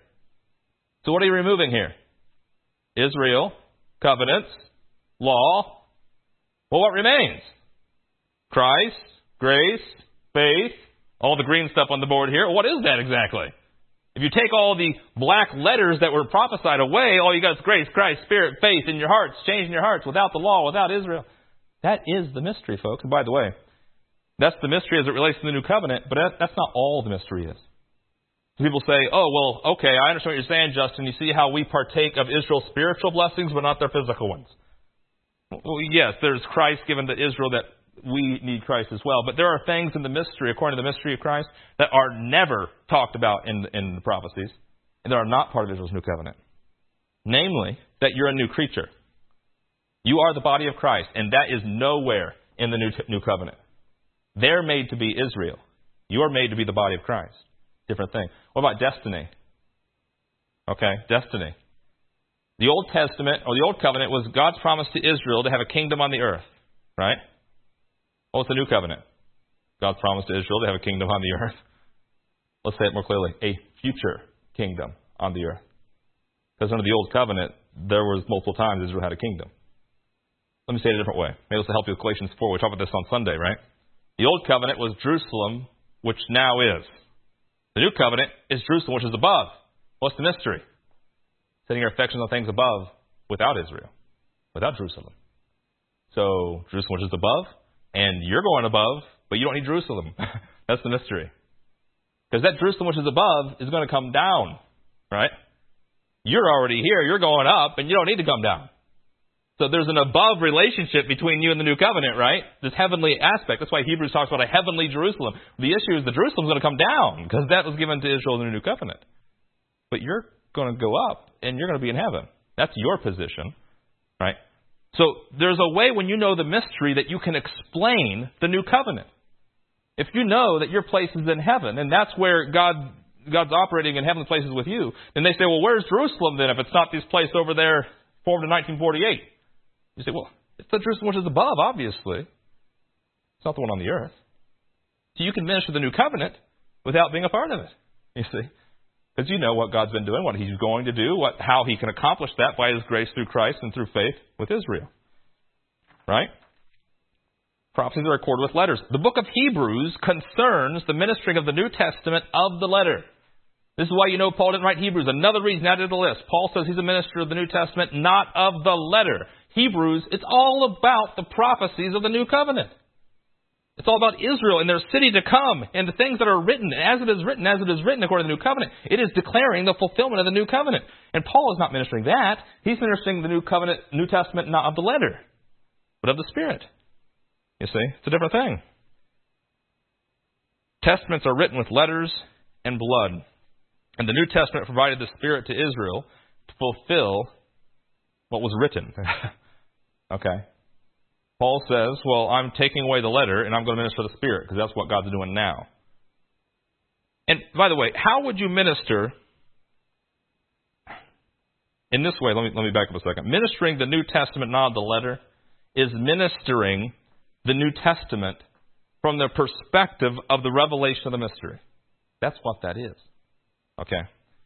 So what are you removing here? Israel, covenants, law. Well, what remains? Christ, grace, faith, all the green stuff on the board here. What is that exactly? If you take all the black letters that were prophesied away, all you got is grace, Christ, Spirit, faith in your hearts, changing your hearts without the law, without Israel. That is the mystery, folks. And by the way, that's the mystery as it relates to the New Covenant, but that's not all the mystery is. People say, oh, well, okay, I understand what you're saying, Justin. You see how we partake of Israel's spiritual blessings, but not their physical ones. Well, yes, there's Christ given to Israel that we need Christ as well. But there are things in the mystery, according to the mystery of Christ, that are never talked about in the prophecies, and that are not part of Israel's New Covenant. Namely, that you're a new creature. You are the body of Christ, and that is nowhere in the New Covenant. They're made to be Israel. You are made to be the body of Christ. Different thing. What about destiny? Okay, destiny. The Old Testament, or the Old Covenant, was God's promise to Israel to have a kingdom on the earth. Right? What's the New Covenant? God's promise to Israel to have a kingdom on the earth. Let's say it more clearly. A future kingdom on the earth. Because under the Old Covenant, there was multiple times Israel had a kingdom. Let me say it a different way. Maybe this will help you with Galatians 4. We talked about this on Sunday, right? The Old Covenant was Jerusalem, which now is. The New Covenant is Jerusalem, which is above. What's the mystery? Setting your affections on things above without Israel, without Jerusalem. So, Jerusalem, which is above, and you're going above, but you don't need Jerusalem. That's the mystery. Because that Jerusalem, which is above, is going to come down, right? You're already here, you're going up, and you don't need to come down. So there's an above relationship between you and the New Covenant, right? This heavenly aspect. That's why Hebrews talks about a heavenly Jerusalem. The issue is the Jerusalem's going to come down, because that was given to Israel in the New Covenant. But you're going to go up, and you're going to be in heaven. That's your position, right? So there's a way when you know the mystery that you can explain the New Covenant. If you know that your place is in heaven, and that's where God's operating in heavenly places with you, then they say, well, where's Jerusalem then if it's not this place over there formed in 1948? You say, well, it's the Jerusalem which is above, obviously. It's not the one on the earth. So you can minister the New Covenant without being a part of it, you see. Because you know what God's been doing, what He's going to do, how He can accomplish that by His grace through Christ and through faith with Israel. Right? Prophecies are recorded with letters. The book of Hebrews concerns the ministering of the New Testament of the letter. This is why you know Paul didn't write Hebrews. Another reason added to the list. Paul says he's a minister of the New Testament, not of the letter. Hebrews, it's all about the prophecies of the New Covenant. It's all about Israel and their city to come and the things that are written. As it is written, according to the New Covenant. It is declaring the fulfillment of the New Covenant. And Paul is not ministering that. He's ministering the New Covenant, New Testament, not of the letter, but of the Spirit. You see, it's a different thing. Testaments are written with letters and blood. And the New Testament provided the Spirit to Israel to fulfill what was written. Okay. Paul says, well, I'm taking away the letter and I'm going to minister the Spirit because that's what God's doing now. And by the way, how would you minister in this way? Let me back up a second. Ministering the New Testament, not the letter, is ministering the New Testament from the perspective of the revelation of the mystery. That's what that is. Okay.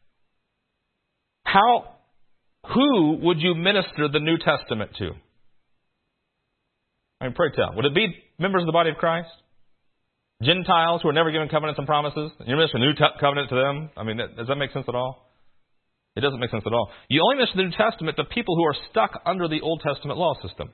Who would you minister the New Testament to? I mean, pray tell. Would it be members of the body of Christ? Gentiles who are never given covenants and promises? You're ministering a new covenant to them? I mean, does that make sense at all? It doesn't make sense at all. You only minister the New Testament to people who are stuck under the Old Testament law system.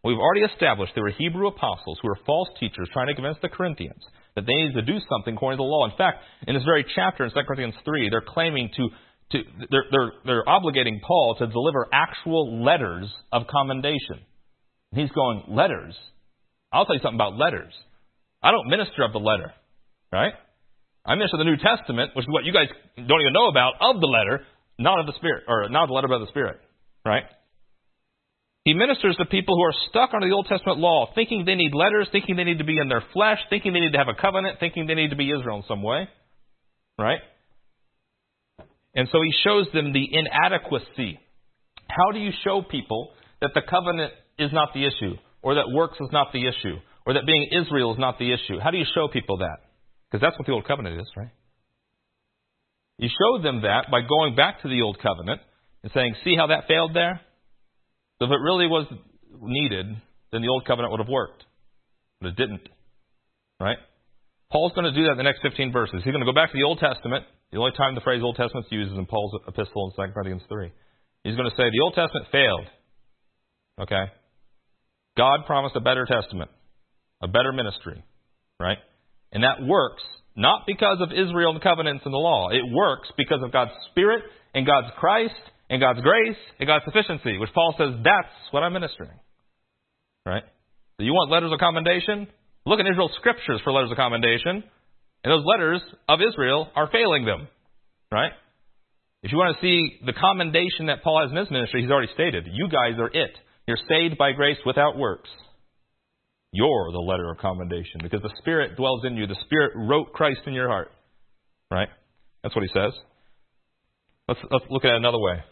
We've already established there were Hebrew apostles who were false teachers trying to convince the Corinthians that they needed to do something according to the law. In fact, in this very chapter in 2 Corinthians 3, they're claiming they're obligating Paul to deliver actual letters of commendation. And he's going, letters? I'll tell you something about letters. I don't minister of the letter, right? I minister the New Testament, which is what you guys don't even know about, of the letter, not of the Spirit, or not of the letter but of the Spirit, right? He ministers to people who are stuck under the Old Testament law, thinking they need letters, thinking they need to be in their flesh, thinking they need to have a covenant, thinking they need to be Israel in some way. Right? And so he shows them the inadequacy. How do you show people that the covenant is not the issue, or that works is not the issue, or that being Israel is not the issue? How do you show people that? Because that's what the Old Covenant is, right? You show them that by going back to the Old Covenant and saying, see how that failed there? So if it really was needed, then the Old Covenant would have worked. But it didn't. Right? Paul's going to do that in the next 15 verses. He's going to go back to the Old Testament. The only time the phrase Old Testament is used is in Paul's epistle in 2 Corinthians 3. He's going to say the Old Testament failed. Okay? God promised a better testament, a better ministry. Right? And that works not because of Israel and the covenants and the law. It works because of God's Spirit and God's Christ and God's grace and God's sufficiency, which Paul says, that's what I'm ministering. Right? So you want letters of commendation? Look at Israel's scriptures for letters of commendation. And those letters of Israel are failing them. Right? If you want to see the commendation that Paul has in his ministry, he's already stated. You guys are it. You're saved by grace without works. You're the letter of commendation because the Spirit dwells in you. The Spirit wrote Christ in your heart. Right? That's what he says. Let's look at it another way.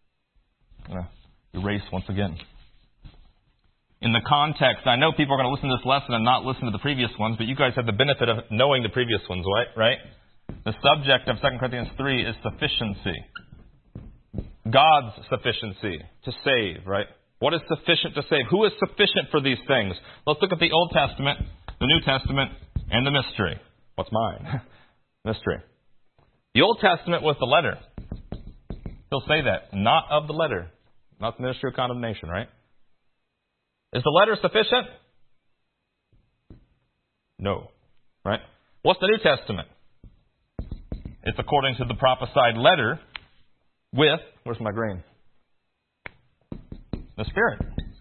Erase once again. In the context, I know people are going to listen to this lesson and not listen to the previous ones, but you guys have the benefit of knowing the previous ones, right? The subject of 2 Corinthians 3 is sufficiency. God's sufficiency to save, right? What is sufficient to save? Who is sufficient for these things? Let's look at the Old Testament, the New Testament, and the mystery. What's mine? Mystery. The Old Testament was the letter. He'll say that. Not of the letter. Not the ministry of condemnation, right? Is the letter sufficient? No. Right? What's the New Testament? It's according to the prophesied letter with, where's my grain? The Spirit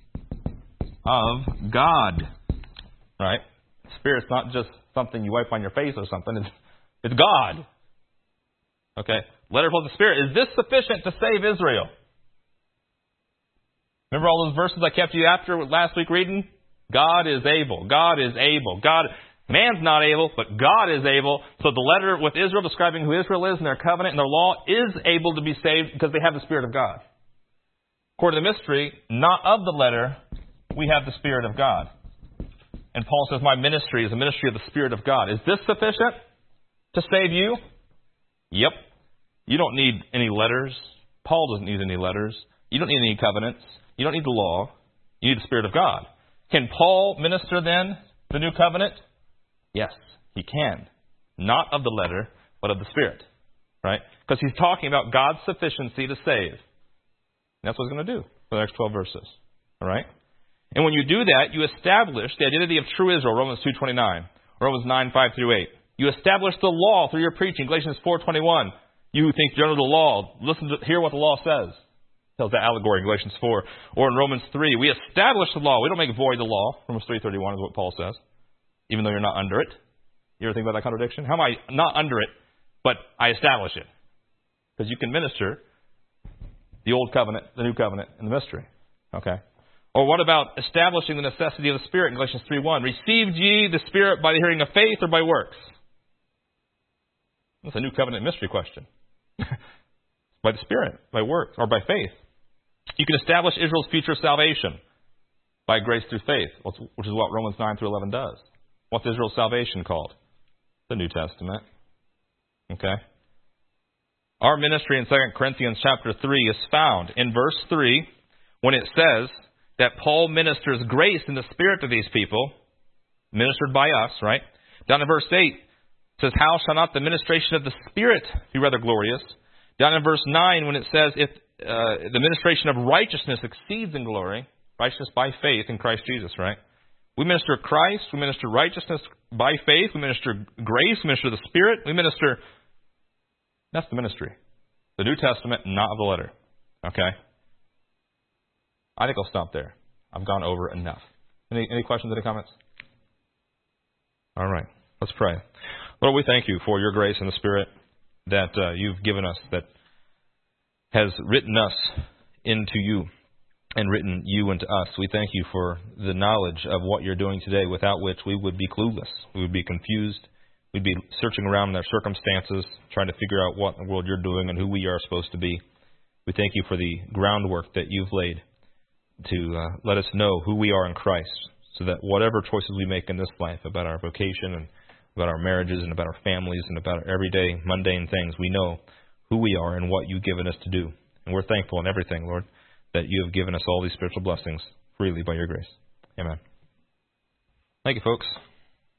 of God. Right? Spirit's not just something you wipe on your face or something. It's God. Okay? Letter from the Spirit. Is this sufficient to save Israel? Remember all those verses I kept you after last week reading? God is able. God is able. Man's not able, but God is able. So the letter with Israel describing who Israel is and their covenant and their law is able to be saved because they have the Spirit of God. According to the mystery, not of the letter, we have the Spirit of God. And Paul says, my ministry is a ministry of the Spirit of God. Is this sufficient to save you? Yep. You don't need any letters. Paul doesn't need any letters. You don't need any covenants. You don't need the law. You need the Spirit of God. Can Paul minister then the new covenant? Yes, he can. Not of the letter, but of the Spirit. Right? Because he's talking about God's sufficiency to save. And that's what he's going to do for the next 12 verses. All right? And when you do that, you establish the identity of true Israel, Romans 2:29, Romans 9:5-8. You establish the law through your preaching, Galatians 4:21. You who think you're under the law, hear what the law says. Tells that allegory in Galatians 4. Or in Romans 3, we establish the law. We don't make void the law. Romans 3:31 is what Paul says. Even though you're not under it. You ever think about that contradiction? How am I not under it, but I establish it? Because you can minister the old covenant, the new covenant, and the mystery. Okay? Or what about establishing the necessity of the Spirit in Galatians 3:1? Received ye the Spirit by the hearing of faith or by works? That's a new covenant mystery question. By the Spirit, by works, or by faith. You can establish Israel's future salvation by grace through faith, which is what Romans 9-11 does. What's Israel's salvation called? The New Testament. Okay? Our ministry in 2 Corinthians chapter 3 is found in verse 3 when it says that Paul ministers grace in the Spirit to these people, ministered by us, right? Down in verse 8, it says, how shall not the ministration of the Spirit be rather glorious? Down in verse 9 when it says, if the ministration of righteousness exceeds in glory, Righteousness by faith in Christ Jesus, right? We minister Christ. We minister righteousness by faith. We minister grace. We minister the Spirit. We minister... That's the ministry. The New Testament, not of the letter. Okay? I think I'll stop there. I've gone over enough. Any questions, any comments? All right. Let's pray. Lord, we thank you for your grace and the Spirit that you've given us, that has written us into you and written you into us. We thank you for the knowledge of what you're doing today, without which we would be clueless. We would be confused. We'd be searching around in our circumstances, trying to figure out what in the world you're doing and who we are supposed to be. We thank you for the groundwork that you've laid to let us know who we are in Christ, so that whatever choices we make in this life about our vocation and about our marriages and about our families and about our everyday mundane things, we know who we are and what you've given us to do. And we're thankful in everything, Lord, that you have given us all these spiritual blessings freely by your grace. Amen. Thank you, folks.